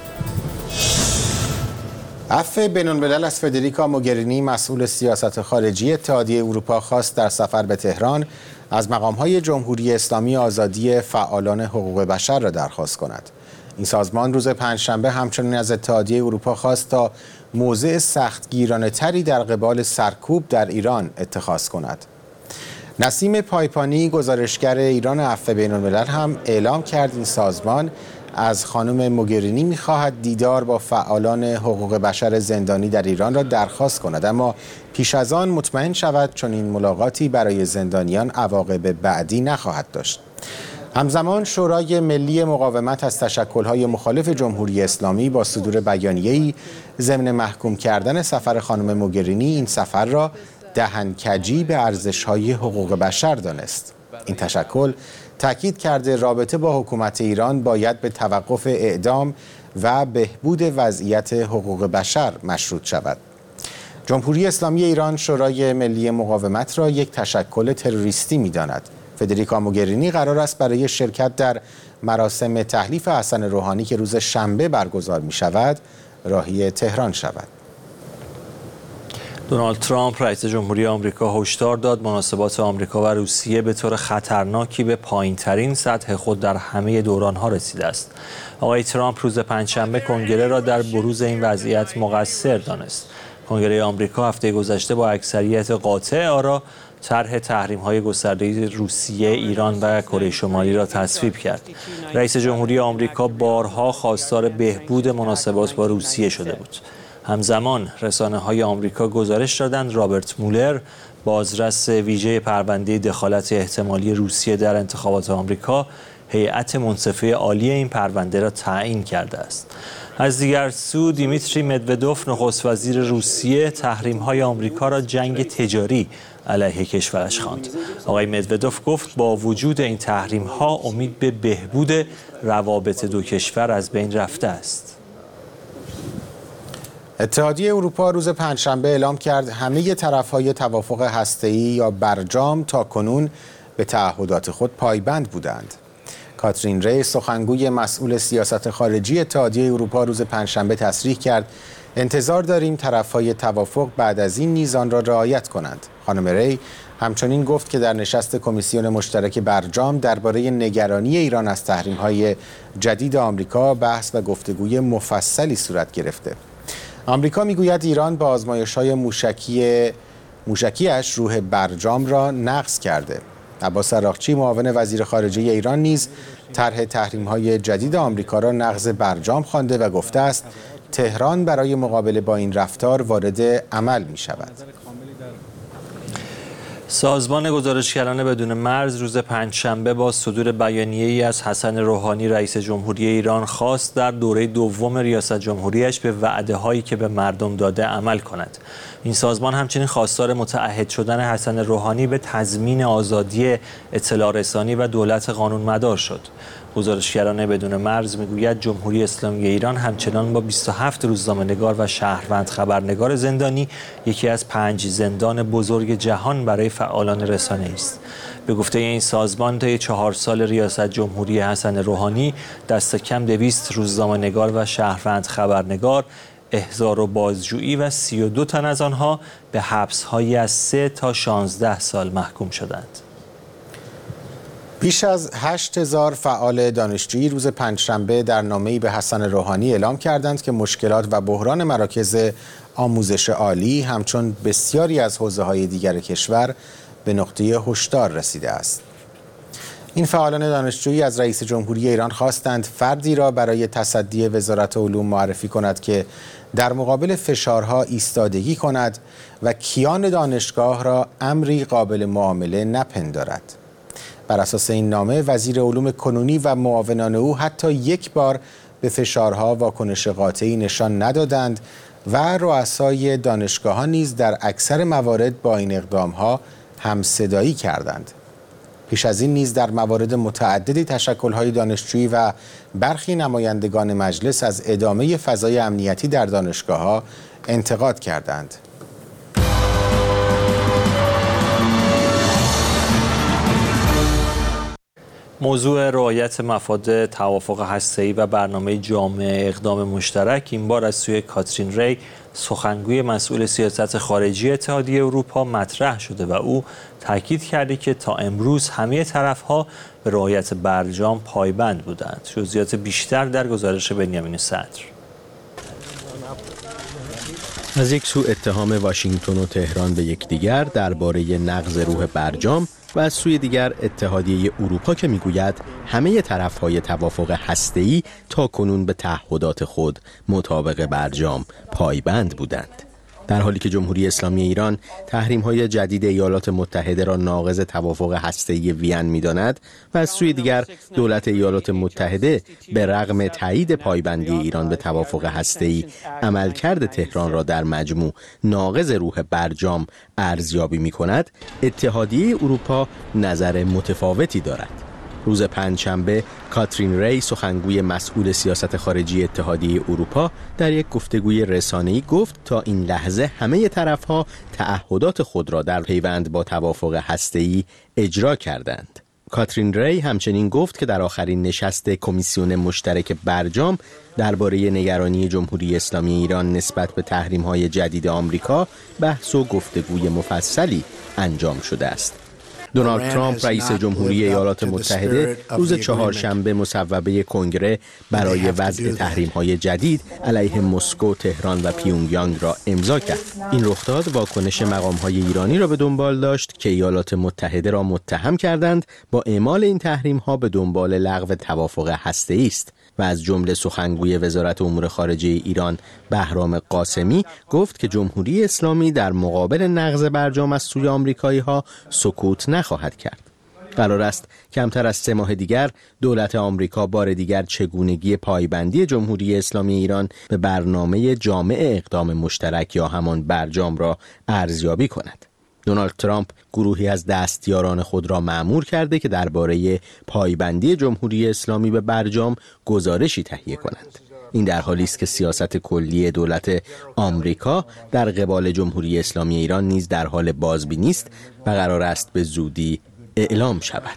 عفو بین‌الملل از فدریکا موگرینی مسئول سیاست خارجی اتحادیه اروپا خواست در سفر به تهران از مقام‌های جمهوری اسلامی آزادی فعالان حقوق بشر را درخواست کند. این سازمان روز پنجشنبه همچنین از اتحادیه اروپا خواست تا موضع سختگیرانه‌تری در قبال سرکوب در ایران اتخاذ کند. نسیم پایپانی گزارشگر ایران عفو بین‌الملل هم اعلام کرد این سازمان از خانم موگرینی می‌خواهد دیدار با فعالان حقوق بشر زندانی در ایران را درخواست کند، اما پیش از آن مطمئن شود چون این ملاقاتی برای زندانیان عواقب بعدی نخواهد داشت. همزمان شورای ملی مقاومت از تشکل‌های مخالف جمهوری اسلامی با صدور بیانیه‌ای ضمن محکوم کردن سفر خانم موگرینی این سفر را دهنکجی به ارزش‌های حقوق بشر دانست. این تشکل تاکید کرده رابطه با حکومت ایران باید به توقف اعدام و بهبود وضعیت حقوق بشر مشروط شود. جمهوری اسلامی ایران شورای ملی مقاومت را یک تشکل تروریستی می‌داند. فدریکا موگرینی قرار است برای شرکت در مراسم تحلیف حسن روحانی که روز شنبه برگزار می‌شود راهی تهران شود. دونالد ترامپ رئیس جمهوری آمریکا هشدار داد مناسبات آمریکا و روسیه به طور خطرناکی به پایین‌ترین سطح خود در همه دوران‌ها رسیده است. آقای ترامپ روز پنجشنبه کنگره را در بروز این وضعیت مقصر دانست. کنگره آمریکا هفته گذشته با اکثریت قاطع آرا طرح تحریم‌های گسترده روسیه، ایران و کره شمالی را تصویب کرد. رئیس جمهوری آمریکا بارها خواستار بهبود مناسبات با روسیه شده بود. همزمان رسانه‌های آمریکا گزارش دادند رابرت مولر، بازرس ویژه پرونده دخالت احتمالی روسیه در انتخابات آمریکا، هیئت منصفه عالی این پرونده را تعیین کرده است. از دیگر سو دیمیتری مدودوف نخست وزیر روسیه تحریم‌های آمریکا را جنگ تجاری علیه کشورش خواند. آقای مدودوف گفت با وجود این تحریم‌ها امید به بهبود روابط دو کشور از بین رفته است. اتحادیه اروپا روز پنجشنبه اعلام کرد همه طرف‌های توافق هسته‌ای یا برجام تاکنون به تعهدات خود پایبند بودند. کاترین ری سخنگوی مسئول سیاست خارجی اتحادیه اروپا روز پنجشنبه تصریح کرد انتظار داریم طرف‌های توافق بعد از این نیز آن را رعایت کنند. خانم ری همچنین گفت که در نشست کمیسیون مشترک برجام درباره نگرانی ایران از تحریم‌های جدید آمریکا بحث و گفتگوی مفصلی صورت گرفته. آمریکا میگوید ایران با آزمایش‌های موشکی موشکیش روح برجام را نقض کرده. عباس عراقچی معاون وزیر خارجه ایران نیز طرح تحریم‌های جدید آمریکا را نقض برجام خوانده و گفته است تهران برای مقابله با این رفتار وارد عمل می‌شود. سازمان گزارشگران بدون مرز روز پنجشنبه با صدور بیانیه‌ای از حسن روحانی رئیس جمهوری ایران خواست در دوره دوم ریاست جمهوریش به وعده‌هایی که به مردم داده عمل کند. این سازمان همچنین خواستار متعهد شدن حسن روحانی به تضمین آزادی اطلاع رسانی و دولت قانون مدار شد. گزارشگران بدون مرز میگوید جمهوری اسلامی ایران همچنان با بیست و هفت روزنامه‌نگار و شهروند خبرنگار زندانی یکی از پنج زندان بزرگ جهان برای فعالان رسانه‌ای است. به گفته این سازمان طی چهار سال ریاست جمهوری حسن روحانی دست کم دویست روزنامه‌نگار و شهروند خبرنگار احضار و بازجویی و سی و دو تن از آنها به حبس‌هایی از سه تا شانزده سال محکوم شدند. بیش از هشت هزار فعال دانشجویی روز پنجشنبه در نامه‌ای به حسن روحانی اعلام کردند که مشکلات و بحران مراکز آموزش عالی همچون بسیاری از حوزه‌های دیگر کشور به نقطه هشدار رسیده است. این فعالان دانشجویی از رئیس جمهوری ایران خواستند فردی را برای تصدی وزارت علوم معرفی کند که در مقابل فشارها ایستادگی کند و کیان دانشگاه را امری قابل معامله نپندارد. بر اساس این نامه وزیر علوم کنونی و معاونان او حتی یک بار به فشارها واکنش قاطعی نشان ندادند و رؤسای دانشگاه‌ها نیز در اکثر موارد با این اقدام‌ها همصدایی کردند. پیش از این نیز در موارد متعددی تشکل‌های دانشجویی و برخی نمایندگان مجلس از ادامه فضای امنیتی در دانشگاه‌ها انتقاد کردند. موضوع رعایت مفاد توافق هسته‌ای و برنامه جامع اقدام مشترک این بار از سوی کاترین ری سخنگوی مسئول سیاست خارجی اتحادیه اروپا مطرح شده و او تاکید کرده که تا امروز همه طرف‌ها به رعایت برجام پایبند بودند. جزئیات بیشتر در گزارش بنیامین صدر. از یک سو اتهام واشنگتن و تهران به یکدیگر درباره نقض روح برجام و از سوی دیگر اتحادیه اروپا که میگوید همه طرف‌های توافق هسته‌ای تا کنون به تعهدات خود مطابق برجام پایبند بودند. در حالی که جمهوری اسلامی ایران تحریم‌های جدید ایالات متحده را ناقض توافق هسته‌ای وین می‌داند و از سوی دیگر دولت ایالات متحده به رغم تایید پایبندی ایران به توافق هسته‌ای عملکرد تهران را در مجموع ناقض روح برجام ارزیابی می‌کند، اتحادیه اروپا نظر متفاوتی دارد. روز پنجشنبه کاترین ری سخنگوی مسئول سیاست خارجی اتحادیه اروپا در یک گفتگوی رسانه‌ای گفت تا این لحظه همه طرف‌ها تعهدات خود را در پیوند با توافق هسته‌ای اجرا کردند. کاترین ری همچنین گفت که در آخرین نشست کمیسیون مشترک برجام درباره نگرانی جمهوری اسلامی ایران نسبت به تحریم‌های جدید آمریکا بحث و گفتگوی مفصلی انجام شده است. دونالد ترامپ رئیس جمهوری ایالات متحده روز چهارشنبه مصوبه کنگره برای وضع تحریم‌های جدید علیه مسکو، تهران و پیونگیانگ را امضا کرد. این رخداد واکنش مقام‌های ایرانی را به دنبال داشت که ایالات متحده را متهم کردند با اعمال این تحریم‌ها به دنبال لغو توافق هسته‌ای است و از جمله سخنگوی وزارت امور خارجه ایران بهرام قاسمی گفت که جمهوری اسلامی در مقابل نقض برجام از سوی آمریکایی‌ها سکوت نخواهد کرد. قرار است کمتر از سه ماه دیگر دولت آمریکا بار دیگر چگونگی پایبندی جمهوری اسلامی ایران به برنامه جامع اقدام مشترک یا همان برجام را ارزیابی کند. دونالد ترامپ گروهی از دستیاران خود را مأمور کرده که درباره پایبندی جمهوری اسلامی به برجام گزارشی تهیه کنند. این در حالی است که سیاست کلی دولت آمریکا در قبال جمهوری اسلامی ایران نیز در حال بازبینی است و قرار است به زودی اعلام شود.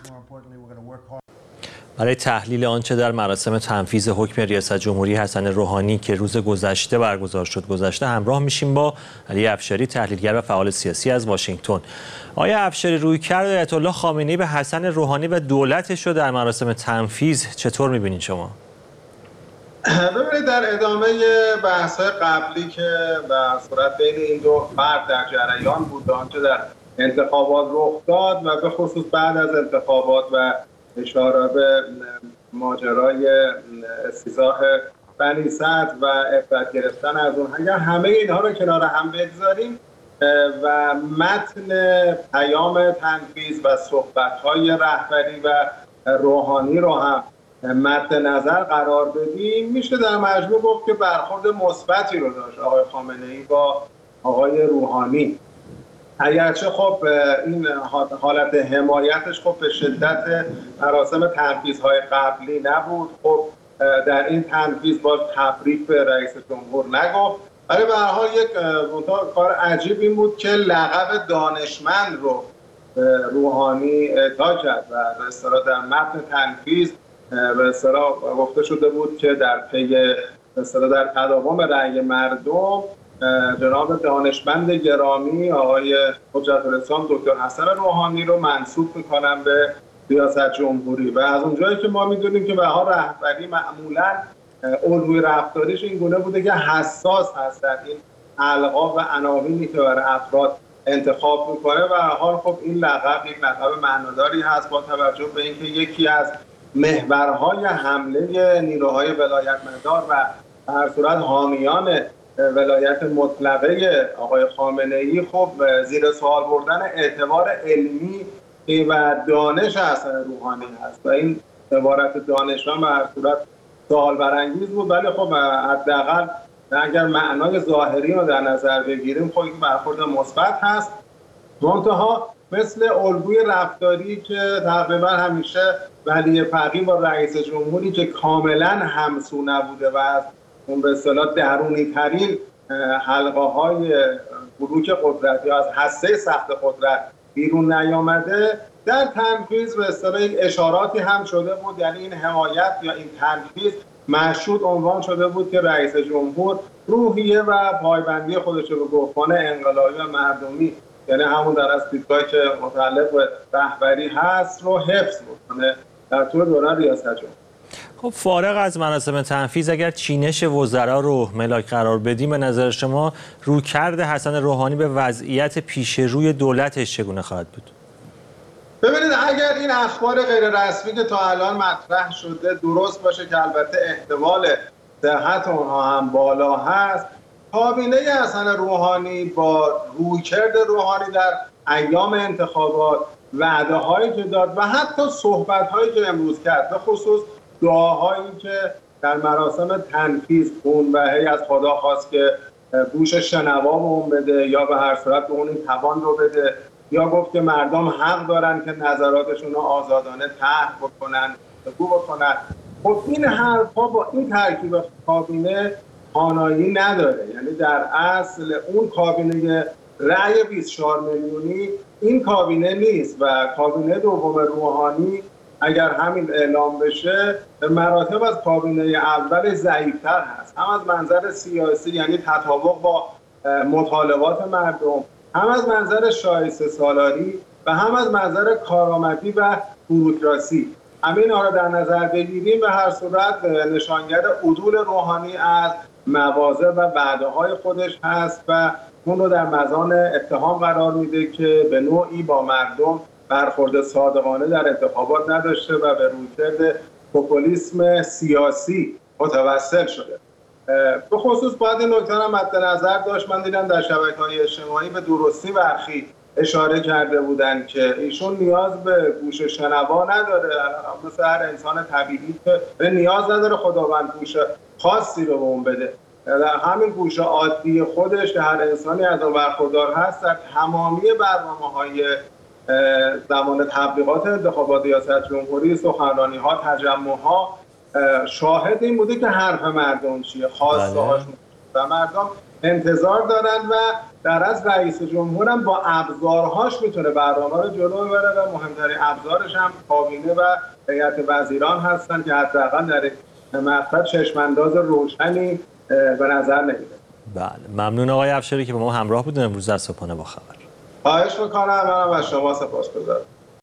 برای تحلیل آنچه در مراسم تنفیذ حکم ریاست جمهوری حسن روحانی که روز گذشته برگزار شد گذشته همراه میشیم با علی افشاری، تحلیلگر و فعال سیاسی از واشنگتن. آیا افشاری، رویکرد آیت الله خامنه‌ای به حسن روحانی و دولتش رو در مراسم تنفیذ چطور می‌بینید شما؟ ببینید در ادامه بحث‌های قبلی که به صورت بین این دو فرد در جریان بود، آنچه در انتخابات رخ داد و به خصوص بعد از انتخابات و اشاره به ماجرای استیضاح بنی سعد و عفت گرفتن از اون، اگر همه اینها رو کنار هم بگذاریم و متن پیام تنفیذ و صحبت‌های رهبری و روحانی رو هم مد نظر قرار بدیم، میشه در مجموع گفت که برخورد مثبتی رو داشت آقای خامنه‌ای با آقای روحانی. اگرچه خب این حالت حمایتش خب به شدت مراسم تنفیذهای قبلی نبود، خب در این تنفیذ باز تبریک به رئیس جمهور نگفت، ولی به هر حال یک کار عجیب این بود که لقب دانشمند رو روحانی اعطا کرد و به اصطلاح در متن تنفیذ به اصطلاح گفته شده بود که در پی به اصطلاح در تداوم رأی مردم جناب دانشمند گرامی آقای حجت الاسلام دکتر حسن روحانی رو منصوب میکنن به ریاست جمهوری و از اونجایی که ما میدونیم که به هر رهبری معمولاً الگوی رفتاریش این گونه بوده که حساس هست در این القاب و عناوینی که برای افراد انتخاب میکنه و حال خب این لقب یک لقب معناداری هست با توجه به اینکه یکی از محورهای حمله نیروهای ولایتمدار و هر صورت حامیان ولایت مطلقه آقای خامنه‌ای خب زیر سوال بردن اعتبار علمی و دانش حسن روحانی هست و این عبارت دانشمند به هر صورت سوال برانگیز بود، ولی خب حداقل اگر معنای ظاهری رو در نظر بگیریم خب این برخورد مثبت هست. منتها مثل الگوی رفتاری که تقریبا همیشه ولی فقیه با رئیس جمهوری که کاملا همسو نبوده و از اون به اصطلاح درونی ترین حلقه های بلوک قدرت یا از هسته سخت قدرت بیرون نیامده، در تنفیذ به اصطلاح اشاراتی هم شده بود، یعنی این حمایت یا این تنفیذ مشهود عنوان شده بود که رئیس جمهور روحیه و پایبندی خودش رو به گفتمان انقلابی و مردمی، یعنی همون در از دیدگاهی که متعلق به رهبری هست رو حفظ بکنه در طول دوران ریاست جمهوری. خب فارغ از مراسم تنفیذ اگر چینش وزرا رو ملاک قرار بدیم، به نظر شما رویکرد حسن روحانی به وضعیت پیش روی دولتش چگونه خواهد بود؟ ببینید اگر این اخبار غیر رسمی که تا الان مطرح شده درست باشه که البته احتمال صحت اونها هم بالا هست، کابینه حسن روحانی با رویکرد روحانی در ایام انتخابات، وعده هایی که داد و حتی صحبت هایی که امروز کرد، به خصوص دعاهایی که در مراسم تنفیذ خون و هی از خدا خواست که گوش شنوا به اون بده یا به هر صورت به اون این توان رو بده، یا گفت که مردم حق دارن که نظراتشون رو آزادانه طرح بکنن، بگو بکنن. خب این حرفا با این ترکیب کابینه خانایی نداره، یعنی در اصل اون کابینه رأی بیست و چهار میلیونی این کابینه نیست و کابینه دوم روحانی اگر همین اعلام بشه به مراتب از کابینه اول ضعیف‌تر هست، هم از منظر سیاسی یعنی تطابق با مطالبات مردم، هم از منظر شایسته سالاری و هم از منظر کارآمدی و بوروکراسی. همه اینا رو در نظر بگیریم به هر صورت نشانگر عدول روحانی از مواضع و وعده‌های خودش هست و اون رو در مزان اتهام قرار میده که به نوعی با مردم برخورد صادقانه در انتخابات نداشته و به رویکرد پوپولیسم سیاسی متوسل شده. به خصوص باید این نکته را مد نظر داشت، من دیدم در شبکه‌های اجتماعی به درستی برخی اشاره کرده بودند که ایشون نیاز به گوش شنوا نداره، مثل هر انسان طبیعی که نیاز نداره خداوند گوش خاصی رو به اون بده، در همین گوش عادی خودش که هر انسانی از اون برخوردار هست در تمامی برنامه‌های زمان تبلیغات انتخابات ریاست جمهوری، سخنرانی‌ها، تجمع‌ها شاهد این بوده که حرف مردم چیه، خواسته هاشون و مردم انتظار دارن و در از رئیس جمهور هم با ابزارهاش میتونه برنامه رو جلو ببره و مهمترین ابزارش هم کابینه و هیئت وزیران هستن که حداقل در مقطع چشمانداز روشنی به نظر نمیاد. بله، ممنون آقای افشاری که با ما همراه بودن امروز در صبحانه با خبر. خواهش میکنم، منم از شما سپاسگزارم.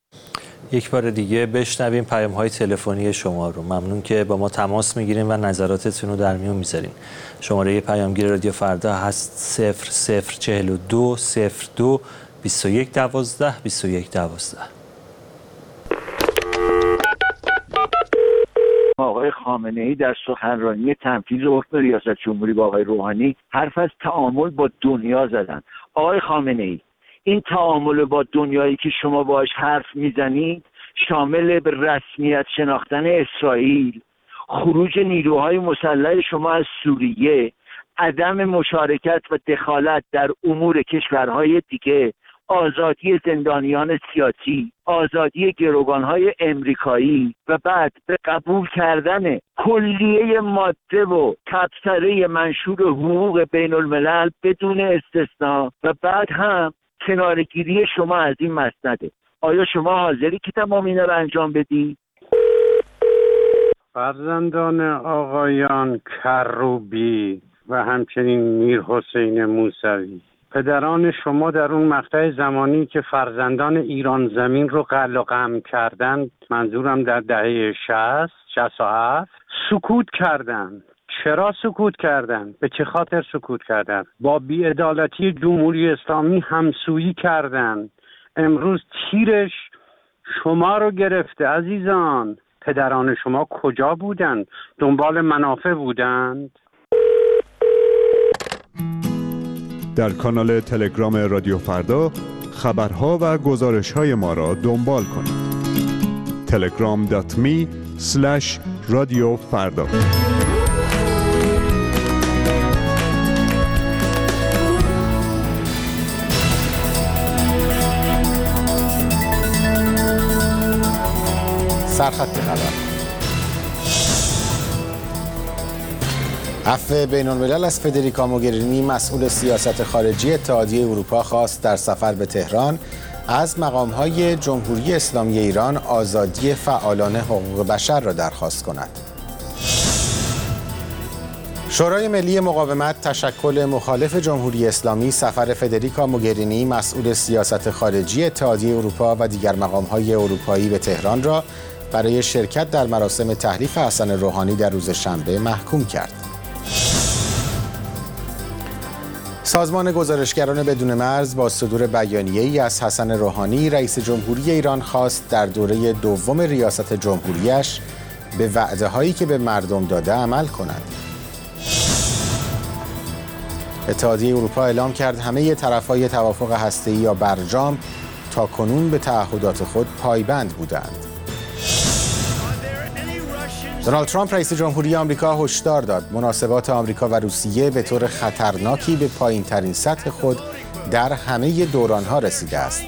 یک بار دیگه بشنویم پیام‌های تلفنی شما رو. ممنون که با ما تماس میگیرین و نظراتتون رو در میون میذارین. شماره پیامگیر رادیو فردا هست صفر صفر چهل و دو صفر دو بیست و یک دوازده بیست و یک دوازده. آقای خامنه‌ای در سخنرانی تنفیذ حکم ریاست جمهوری با آقای روحانی حرف از تعامل با دنیا زدن. آقای خامنه‌ای، این تعامل با دنیایی که شما باهاش حرف میزنید شامل به رسمیت شناختن اسرائیل، خروج نیروهای مسلح شما از سوریه، عدم مشارکت و دخالت در امور کشورهای دیگه. آزادی زندانیان سیاسی، آزادی گروگانهای امریکایی و بعد به قبول کردن کلیه ماده و تبصره منشور حقوق بین الملل بدون استثناء و بعد هم کنارگیری شما از این مسنده. آیا شما حاضری که تمام اینا رو انجام بدی؟ فرزندان آقایان کروبی و همچنین میر حسین موسوی، پدران شما در اون مقطع زمانی که فرزندان ایران زمین رو قل و قم کردند، منظورم در دهه شصت، شصت و هفت، سکوت کردند. چرا سکوت کردند؟ به چه خاطر سکوت کردند؟ با بی‌عدالتی جمهوری اسلامی همسویی کردند. امروز تیرش شما رو گرفته. عزیزان، پدران شما کجا بودند؟ دنبال منافع بودند؟ در کانال تلگرام رادیو فردا خبرها و گزارش‌های ما را دنبال کنید. تلگرام دات می اسلش رادیو فردا. سرخط خبر. عفو بین الملل از فدریکا موگرینی، مسئول سیاست خارجی اتحادیه اروپا، خواست در سفر به تهران از مقام‌های جمهوری اسلامی ایران آزادی فعالان حقوق بشر را درخواست کند. شورای ملی مقاومت تشکل مخالف جمهوری اسلامی سفر فدریکا موگرینی، مسئول سیاست خارجی اتحادیه اروپا و دیگر مقام‌های اروپایی به تهران را برای شرکت در مراسم تحریف حسن روحانی در روز شنبه محکوم کرد. سازمان گزارشگران بدون مرز با صدور بیانیه‌ای از حسن روحانی، رئیس جمهوری ایران، خواست در دوره دوم ریاست جمهوریش به وعده‌هایی که به مردم داده عمل کند. اتحادیه اروپا اعلام کرد همه طرف‌های توافق هسته‌ای یا برجام تاکنون به تعهدات خود پایبند بودند. دونالد ترامپ رئیس جمهوری آمریکا هشدار داد مناسبات آمریکا و روسیه به طور خطرناکی به پایین‌ترین سطح خود در همه دوران‌ها رسیده است.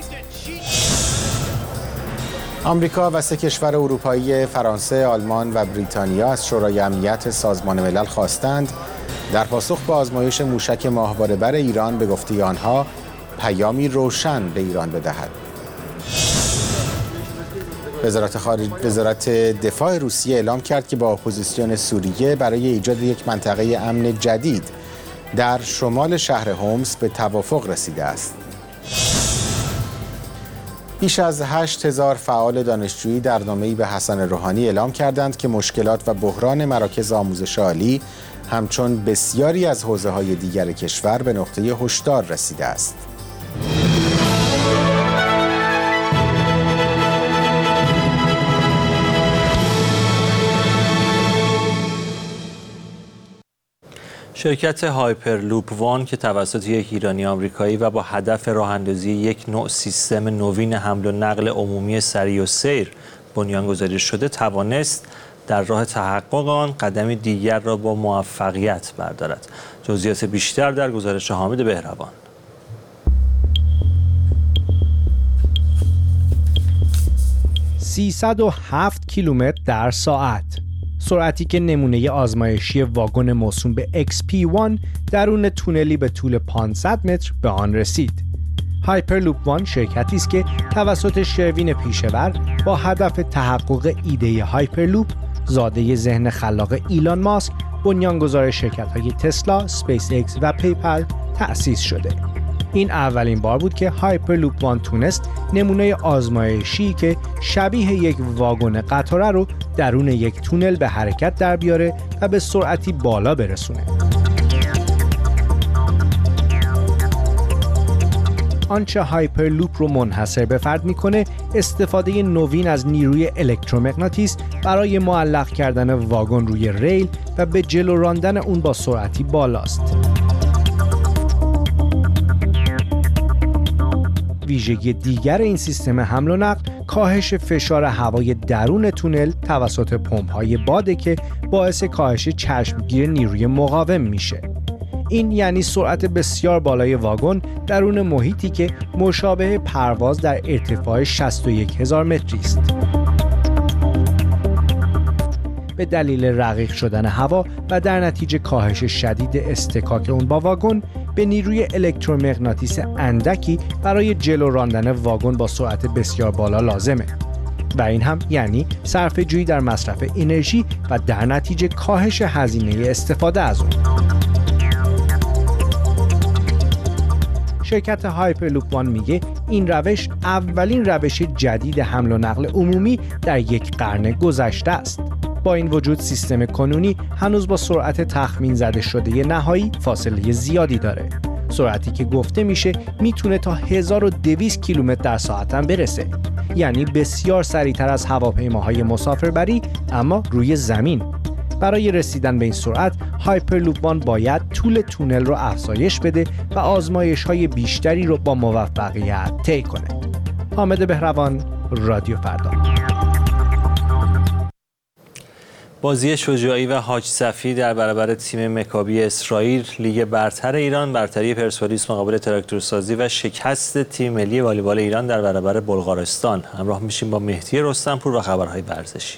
آمریکا و سه کشور اروپایی فرانسه، آلمان و بریتانیا از شورای امنیت سازمان ملل خواستند در پاسخ به آزمایش موشک ماهواره‌بر ایران به گفته آنها پیامی روشن به ایران بدهد. وزارت خارج وزارت دفاع روسیه اعلام کرد که با اپوزیسیون سوریه برای ایجاد یک منطقه امن جدید در شمال شهر هومس به توافق رسیده است. بیش از هشت هزار فعال دانشجویی در نامه‌ای به حسن روحانی اعلام کردند که مشکلات و بحران مراکز آموزش عالی همچون بسیاری از حوزه‌های دیگر کشور به نقطه هشدار رسیده است. شرکت هایپرلوپ وان که توسط یک ایرانی آمریکایی و با هدف راه‌اندازی یک نوع سیستم نوین حمل و نقل عمومی سریع و سیر بنیانگذاری شده، توانست در راه تحقق آن قدمی دیگر را با موفقیت بردارد. جزئیات بیشتر در گزارش حامد بهروان. سیصد و هفت کیلومتر در ساعت، سرعتی که نمونه آزمایشی واگن موسوم به ایکس پی وان درون تونلی به طول پانصد متر به آن رسید. هایپرلوپ وان شرکتی است که توسط شروین پیشور با هدف تحقق ایده هایپرلوپ، زاده ذهن خلاق ایلان ماسک، بنیانگذار شرکت‌های تسلا، اسپیس ایکس و پیپل تأسیس شده. این اولین بار بود که هایپرلوپ وان تونست نمونه آزمایشی که شبیه یک واگن قطاره رو درون یک تونل به حرکت در بیاره و به سرعتی بالا برسونه. آنچه هایپرلوپ رو منحصر به فرد میکنه استفاده نوین از نیروی الکترومغناطیس برای معلق کردن واگن روی ریل و به جلو راندن اون با سرعتی بالاست. ویژگی دیگر این سیستم حمل و نقل کاهش فشار هوای درون تونل توسط پمپ‌های باده که باعث کاهش چشمگیر نیروی مقاوم میشه. این یعنی سرعت بسیار بالای واگن درون محیطی که مشابه پرواز در ارتفاع شصت و یک هزار متری است. به دلیل رقیق شدن هوا و در نتیجه کاهش شدید اصطکاک اون با واگن، به نیروی الکترومغناطیس اندکی برای جلو راندن واگن با سرعت بسیار بالا لازمه و این هم یعنی صرفه‌جویی در مصرف انرژی و در نتیجه کاهش هزینه استفاده از اون. شرکت هایپرلوپ وان میگه این روش اولین روش جدید حمل و نقل عمومی در یک قرن گذشته است. با این وجود سیستم کنونی هنوز با سرعت تخمین زده شده نهایی فاصله زیادی داره. سرعتی که گفته میشه میتونه تا هزار و دویست کیلومتر در ساعت هم برسه. یعنی بسیار سریعتر از هواپیماهای مسافربری، اما روی زمین. برای رسیدن به این سرعت، هایپرلوپ وان باید طول تونل رو افزایش بده و آزمایش‌های بیشتری رو با موفقیت طی کنه. حامد بهروان، رادیو فردا. بازی شجاعی و حاج صفی در برابر تیم مکابی اسرائیل، لیگ برتر ایران، برتری پرسپولیس مقابل تراکتورسازی و شکست تیم ملی والیبال ایران در برابر بلغارستان. همراه میشیم با مهدی رستمپور و خبرهای ورزشی.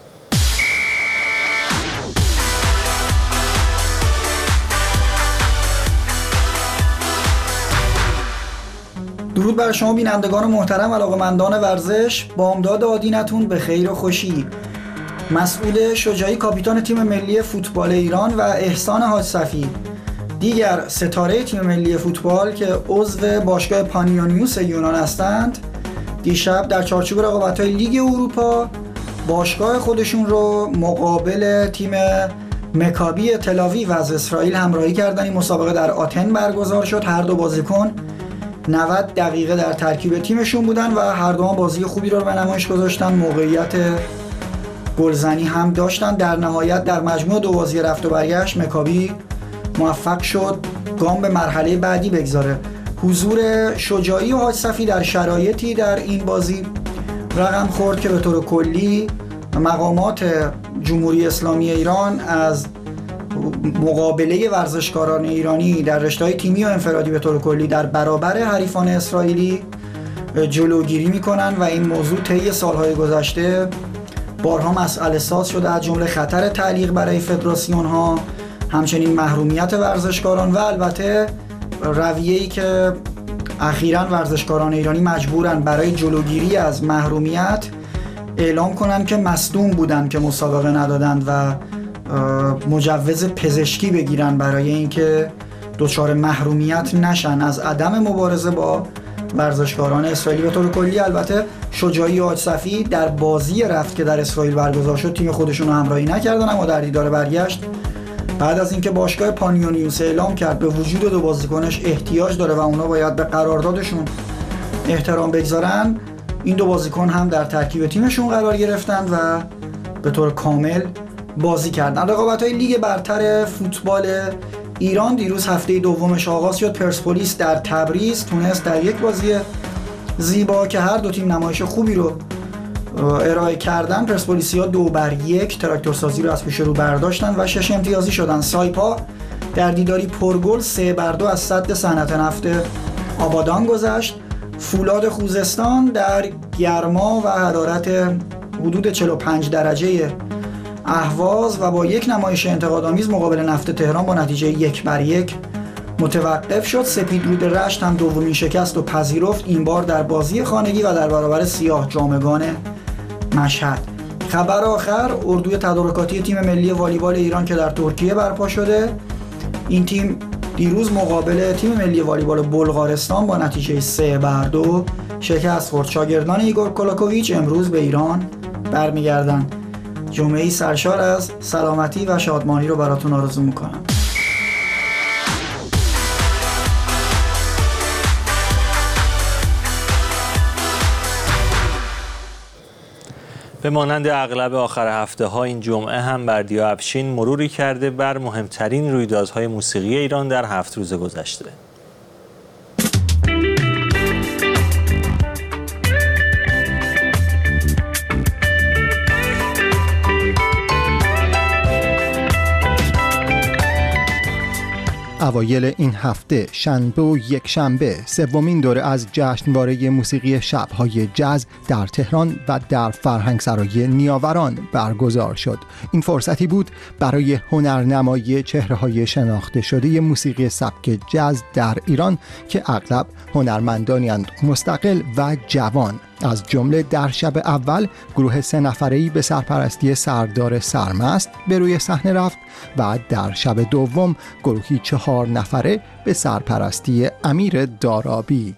درود بر شما بینندگان محترم، علاقه‌مندان ورزش. بامداد آدینتون به خیر و خوشی. مسئول شجاعی کاپیتان تیم ملی فوتبال ایران و احسان حاج صفی، دیگر ستاره تیم ملی فوتبال که عضو باشگاه پانیونیوس یونان هستند، دیشب در چارچوب رقابت‌های لیگ اروپا باشگاه خودشون رو مقابل تیم مکابی تل‌آویو از اسرائیل همراهی کردن. این مسابقه در آتن برگزار شد. هر دو بازیکن نود دقیقه در ترکیب تیمشون بودن و هر دو هم بازی خوبی رو به نمایش گذاشتن. موقعیت گلزنی هم داشتن. در نهایت در مجموع دو بازی رفت و برگشت مکابی موفق شد گام به مرحله بعدی بگذاره. حضور شجاعی و حاج صفی در شرایطی در این بازی رقم خورد که به طور کلی مقامات جمهوری اسلامی ایران از مقابله ورزشکاران ایرانی در رشته‌های تیمی و انفرادی به طور کلی در برابر حریفان اسرائیلی جلوگیری میکنن و این موضوع طی سالهای گذشته بارها مسئله ساز شده، از جمله خطر تعلیق برای فدراسیون ها، همچنین محرومیت ورزشکاران و البته رویه‌ای که اخیراً ورزشکاران ایرانی مجبورن برای جلوگیری از محرومیت اعلام کنن که مصدوم بودن که مسابقه ندادند و مجوز پزشکی بگیرن برای اینکه دچار محرومیت نشن از عدم مبارزه با ورزشکاران اسرائیلی. به طور کلی البته شجاعی و حاج صفی در بازی رفت که در اسرائیل برگزار شد تیم خودشون رو همراهی نکردن، اما در دیدار برگشت بعد از اینکه باشگاه پانیونیوس اعلام کرد به وجود دو بازیکنش احتیاج داره و اونا باید به قراردادشون احترام بگذارن، این دو بازیکن هم در ترکیب تیمشون قرار گرفتن و به طور کامل بازی کردن. رقابت‌های لیگ برتر فوتبال ایران دیروز هفته دومش آغاز شد. پرسپولیس در تبریز تونست در یک بازی زیبا که هر دو تیم نمایش خوبی رو ارائه کردن، پرسپولیسیا دو بر یک تراکتورسازی رو از پیش رو برداشتن و شش امتیازی شدن. سایپا در دیداری پرگل سه بر دو از سد صنعت نفت آبادان گذشت. فولاد خوزستان در گرما و حرارت حدود چهل و پنج درجه اهواز و با یک نمایش انتقادآمیز مقابل نفت تهران با نتیجه یک بر یک متوقف شد. سپیدرود رشت هم دومین شکست رو پذیرفت، این بار در بازی خانگی و در برابر سیاه جامگان مشهد. خبر آخر، اردوی تدارکاتی تیم ملی والیبال ایران که در ترکیه برپا شده، این تیم دیروز مقابل تیم ملی والیبال بلغارستان با نتیجه سه بر دو شکست خورد. شاگردان ایگور کولاکوویچ امروز به ایران برمیگردن. جمعه‌ای سرشار از سلامتی و شادمانی رو براتون آرزو میکنم. به مانند اغلب آخر هفته ها این جمعه هم بردیا افشین مروری کرده بر مهمترین رویدادهای موسیقی ایران در هفت روز گذشته. اوایل این هفته شنبه و یک شنبه سومین دوره از جشنواره موسیقی شب‌های جاز در تهران و در فرهنگسرای نیاوران برگزار شد. این فرصتی بود برای هنرنمایی چهره‌های شناخته شده موسیقی سبک جاز در ایران که اغلب هنرمندانی اند مستقل و جوان. از جمله در شب اول گروه سه نفره‌ای به سرپرستی سردار سرمست به روی صحنه رفت و در شب دوم گروهی چهار نفره به سرپرستی امیر دارابی.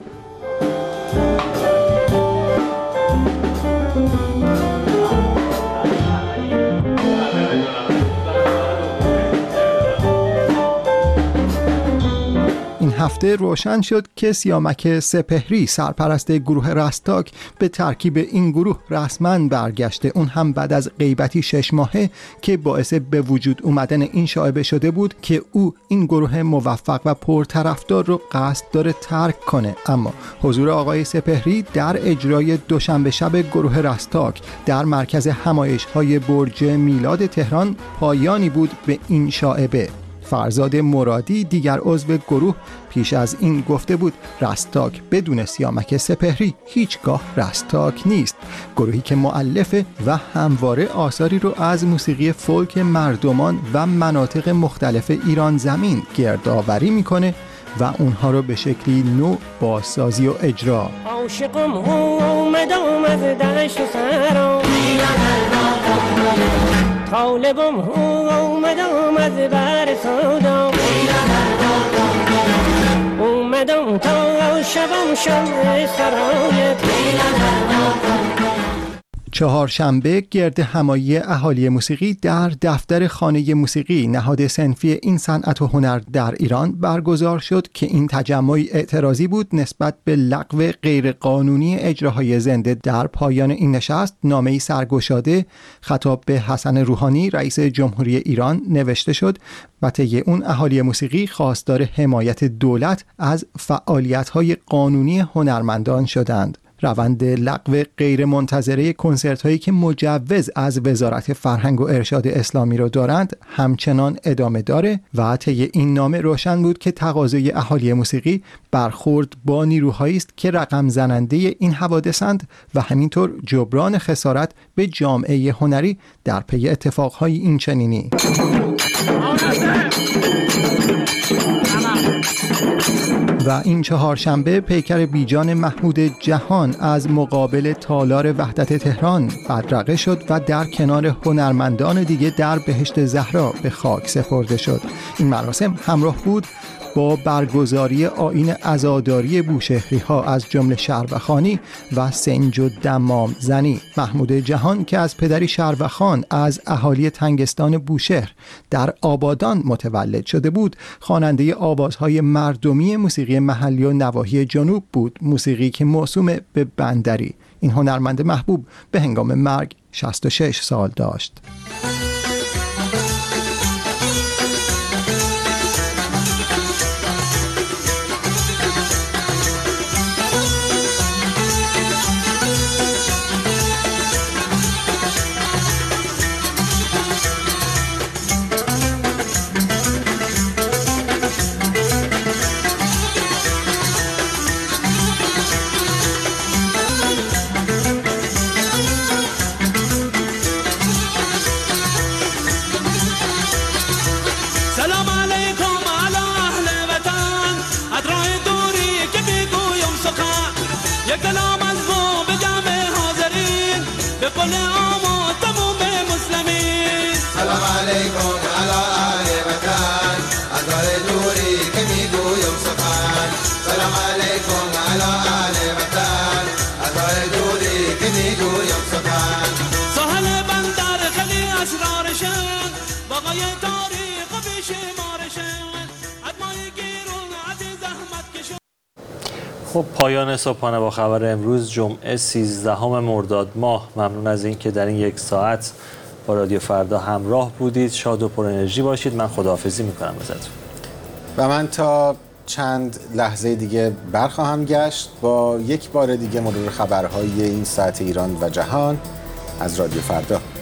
هفته روشن شد که سیامک سپهری سرپرست گروه رستاک به ترکیب این گروه رسما برگشته، اون هم بعد از غیبتی شش ماهه که باعث به وجود اومدن این شایعه شده بود که او این گروه موفق و پرطرفدار رو قصد داره ترک کنه. اما حضور آقای سپهری در اجرای دوشنبه شب گروه رستاک در مرکز همایش‌های برج میلاد تهران پایانی بود به این شایعه. فرزاد مرادی دیگر عضو گروه پیش از این گفته بود رستاک بدون سیامک سپهری هیچگاه رستاک نیست، گروهی که مؤلفه و همواره آثاری رو از موسیقی فولک مردمان و مناطق مختلف ایران زمین گردآوری میکنه و اونها رو به شکلی نو بازسازی و اجرا. عاشقم اومدم از دشت و صحرا، طالبم اومدم از بر سودا، اومدم تا شبم شب سرایت. چهارشنبه گرد همایی اهالی موسیقی در دفتر خانه موسیقی نهاد صنفی این صنعت و هنر در ایران برگزار شد که این تجمع اعتراضی بود نسبت به لغو غیرقانونی اجراهای زنده. در پایان این نشست نامه‌ای سرگشاده خطاب به حسن روحانی رئیس جمهوری ایران نوشته شد و طی اون اهالی موسیقی خواستار حمایت دولت از فعالیت‌های قانونی هنرمندان شدند. روند لغو غیر منتظره کنسرت هایی که مجوز از وزارت فرهنگ و ارشاد اسلامی رو دارند همچنان ادامه داره و طی این نامه روشن بود که تقاضای اهالی موسیقی برخورد با نیروهایی است که رقم زننده این حوادثند و همینطور جبران خسارت به جامعه هنری در پی اتفاقهای این چنینی. و این چهارشنبه پیکر بیجان محمود جهان از مقابل تالار وحدت تهران بدرقه شد و در کنار هنرمندان دیگه در بهشت زهرا به خاک سپرده شد. این مراسم همراه بود با برگزاری آیین عزاداری بوشهری ها از جمله شهروخانی و سنج و دمام زنی. محمود جهان که از پدری شهروخان از اهالی تنگستان بوشهر در آبادان متولد شده بود، خواننده آوازهای مردمی موسیقی محلی و نواحی جنوب بود، موسیقی که موسوم به بندری. این هنرمند محبوب به هنگام مرگ شصت و شش سال داشت. خب پایان صبحانه با خبر امروز جمعه سیزدهم مرداد ماه. ممنون از این که در این یک ساعت با رادیو فردا همراه بودید. شاد و پر انرژی باشید. من خداحافظی میکنم ازتون و من تا چند لحظه دیگه برخواهم گشت با یک بار دیگه مرور خبرهای این ساعت ایران و جهان از رادیو فردا.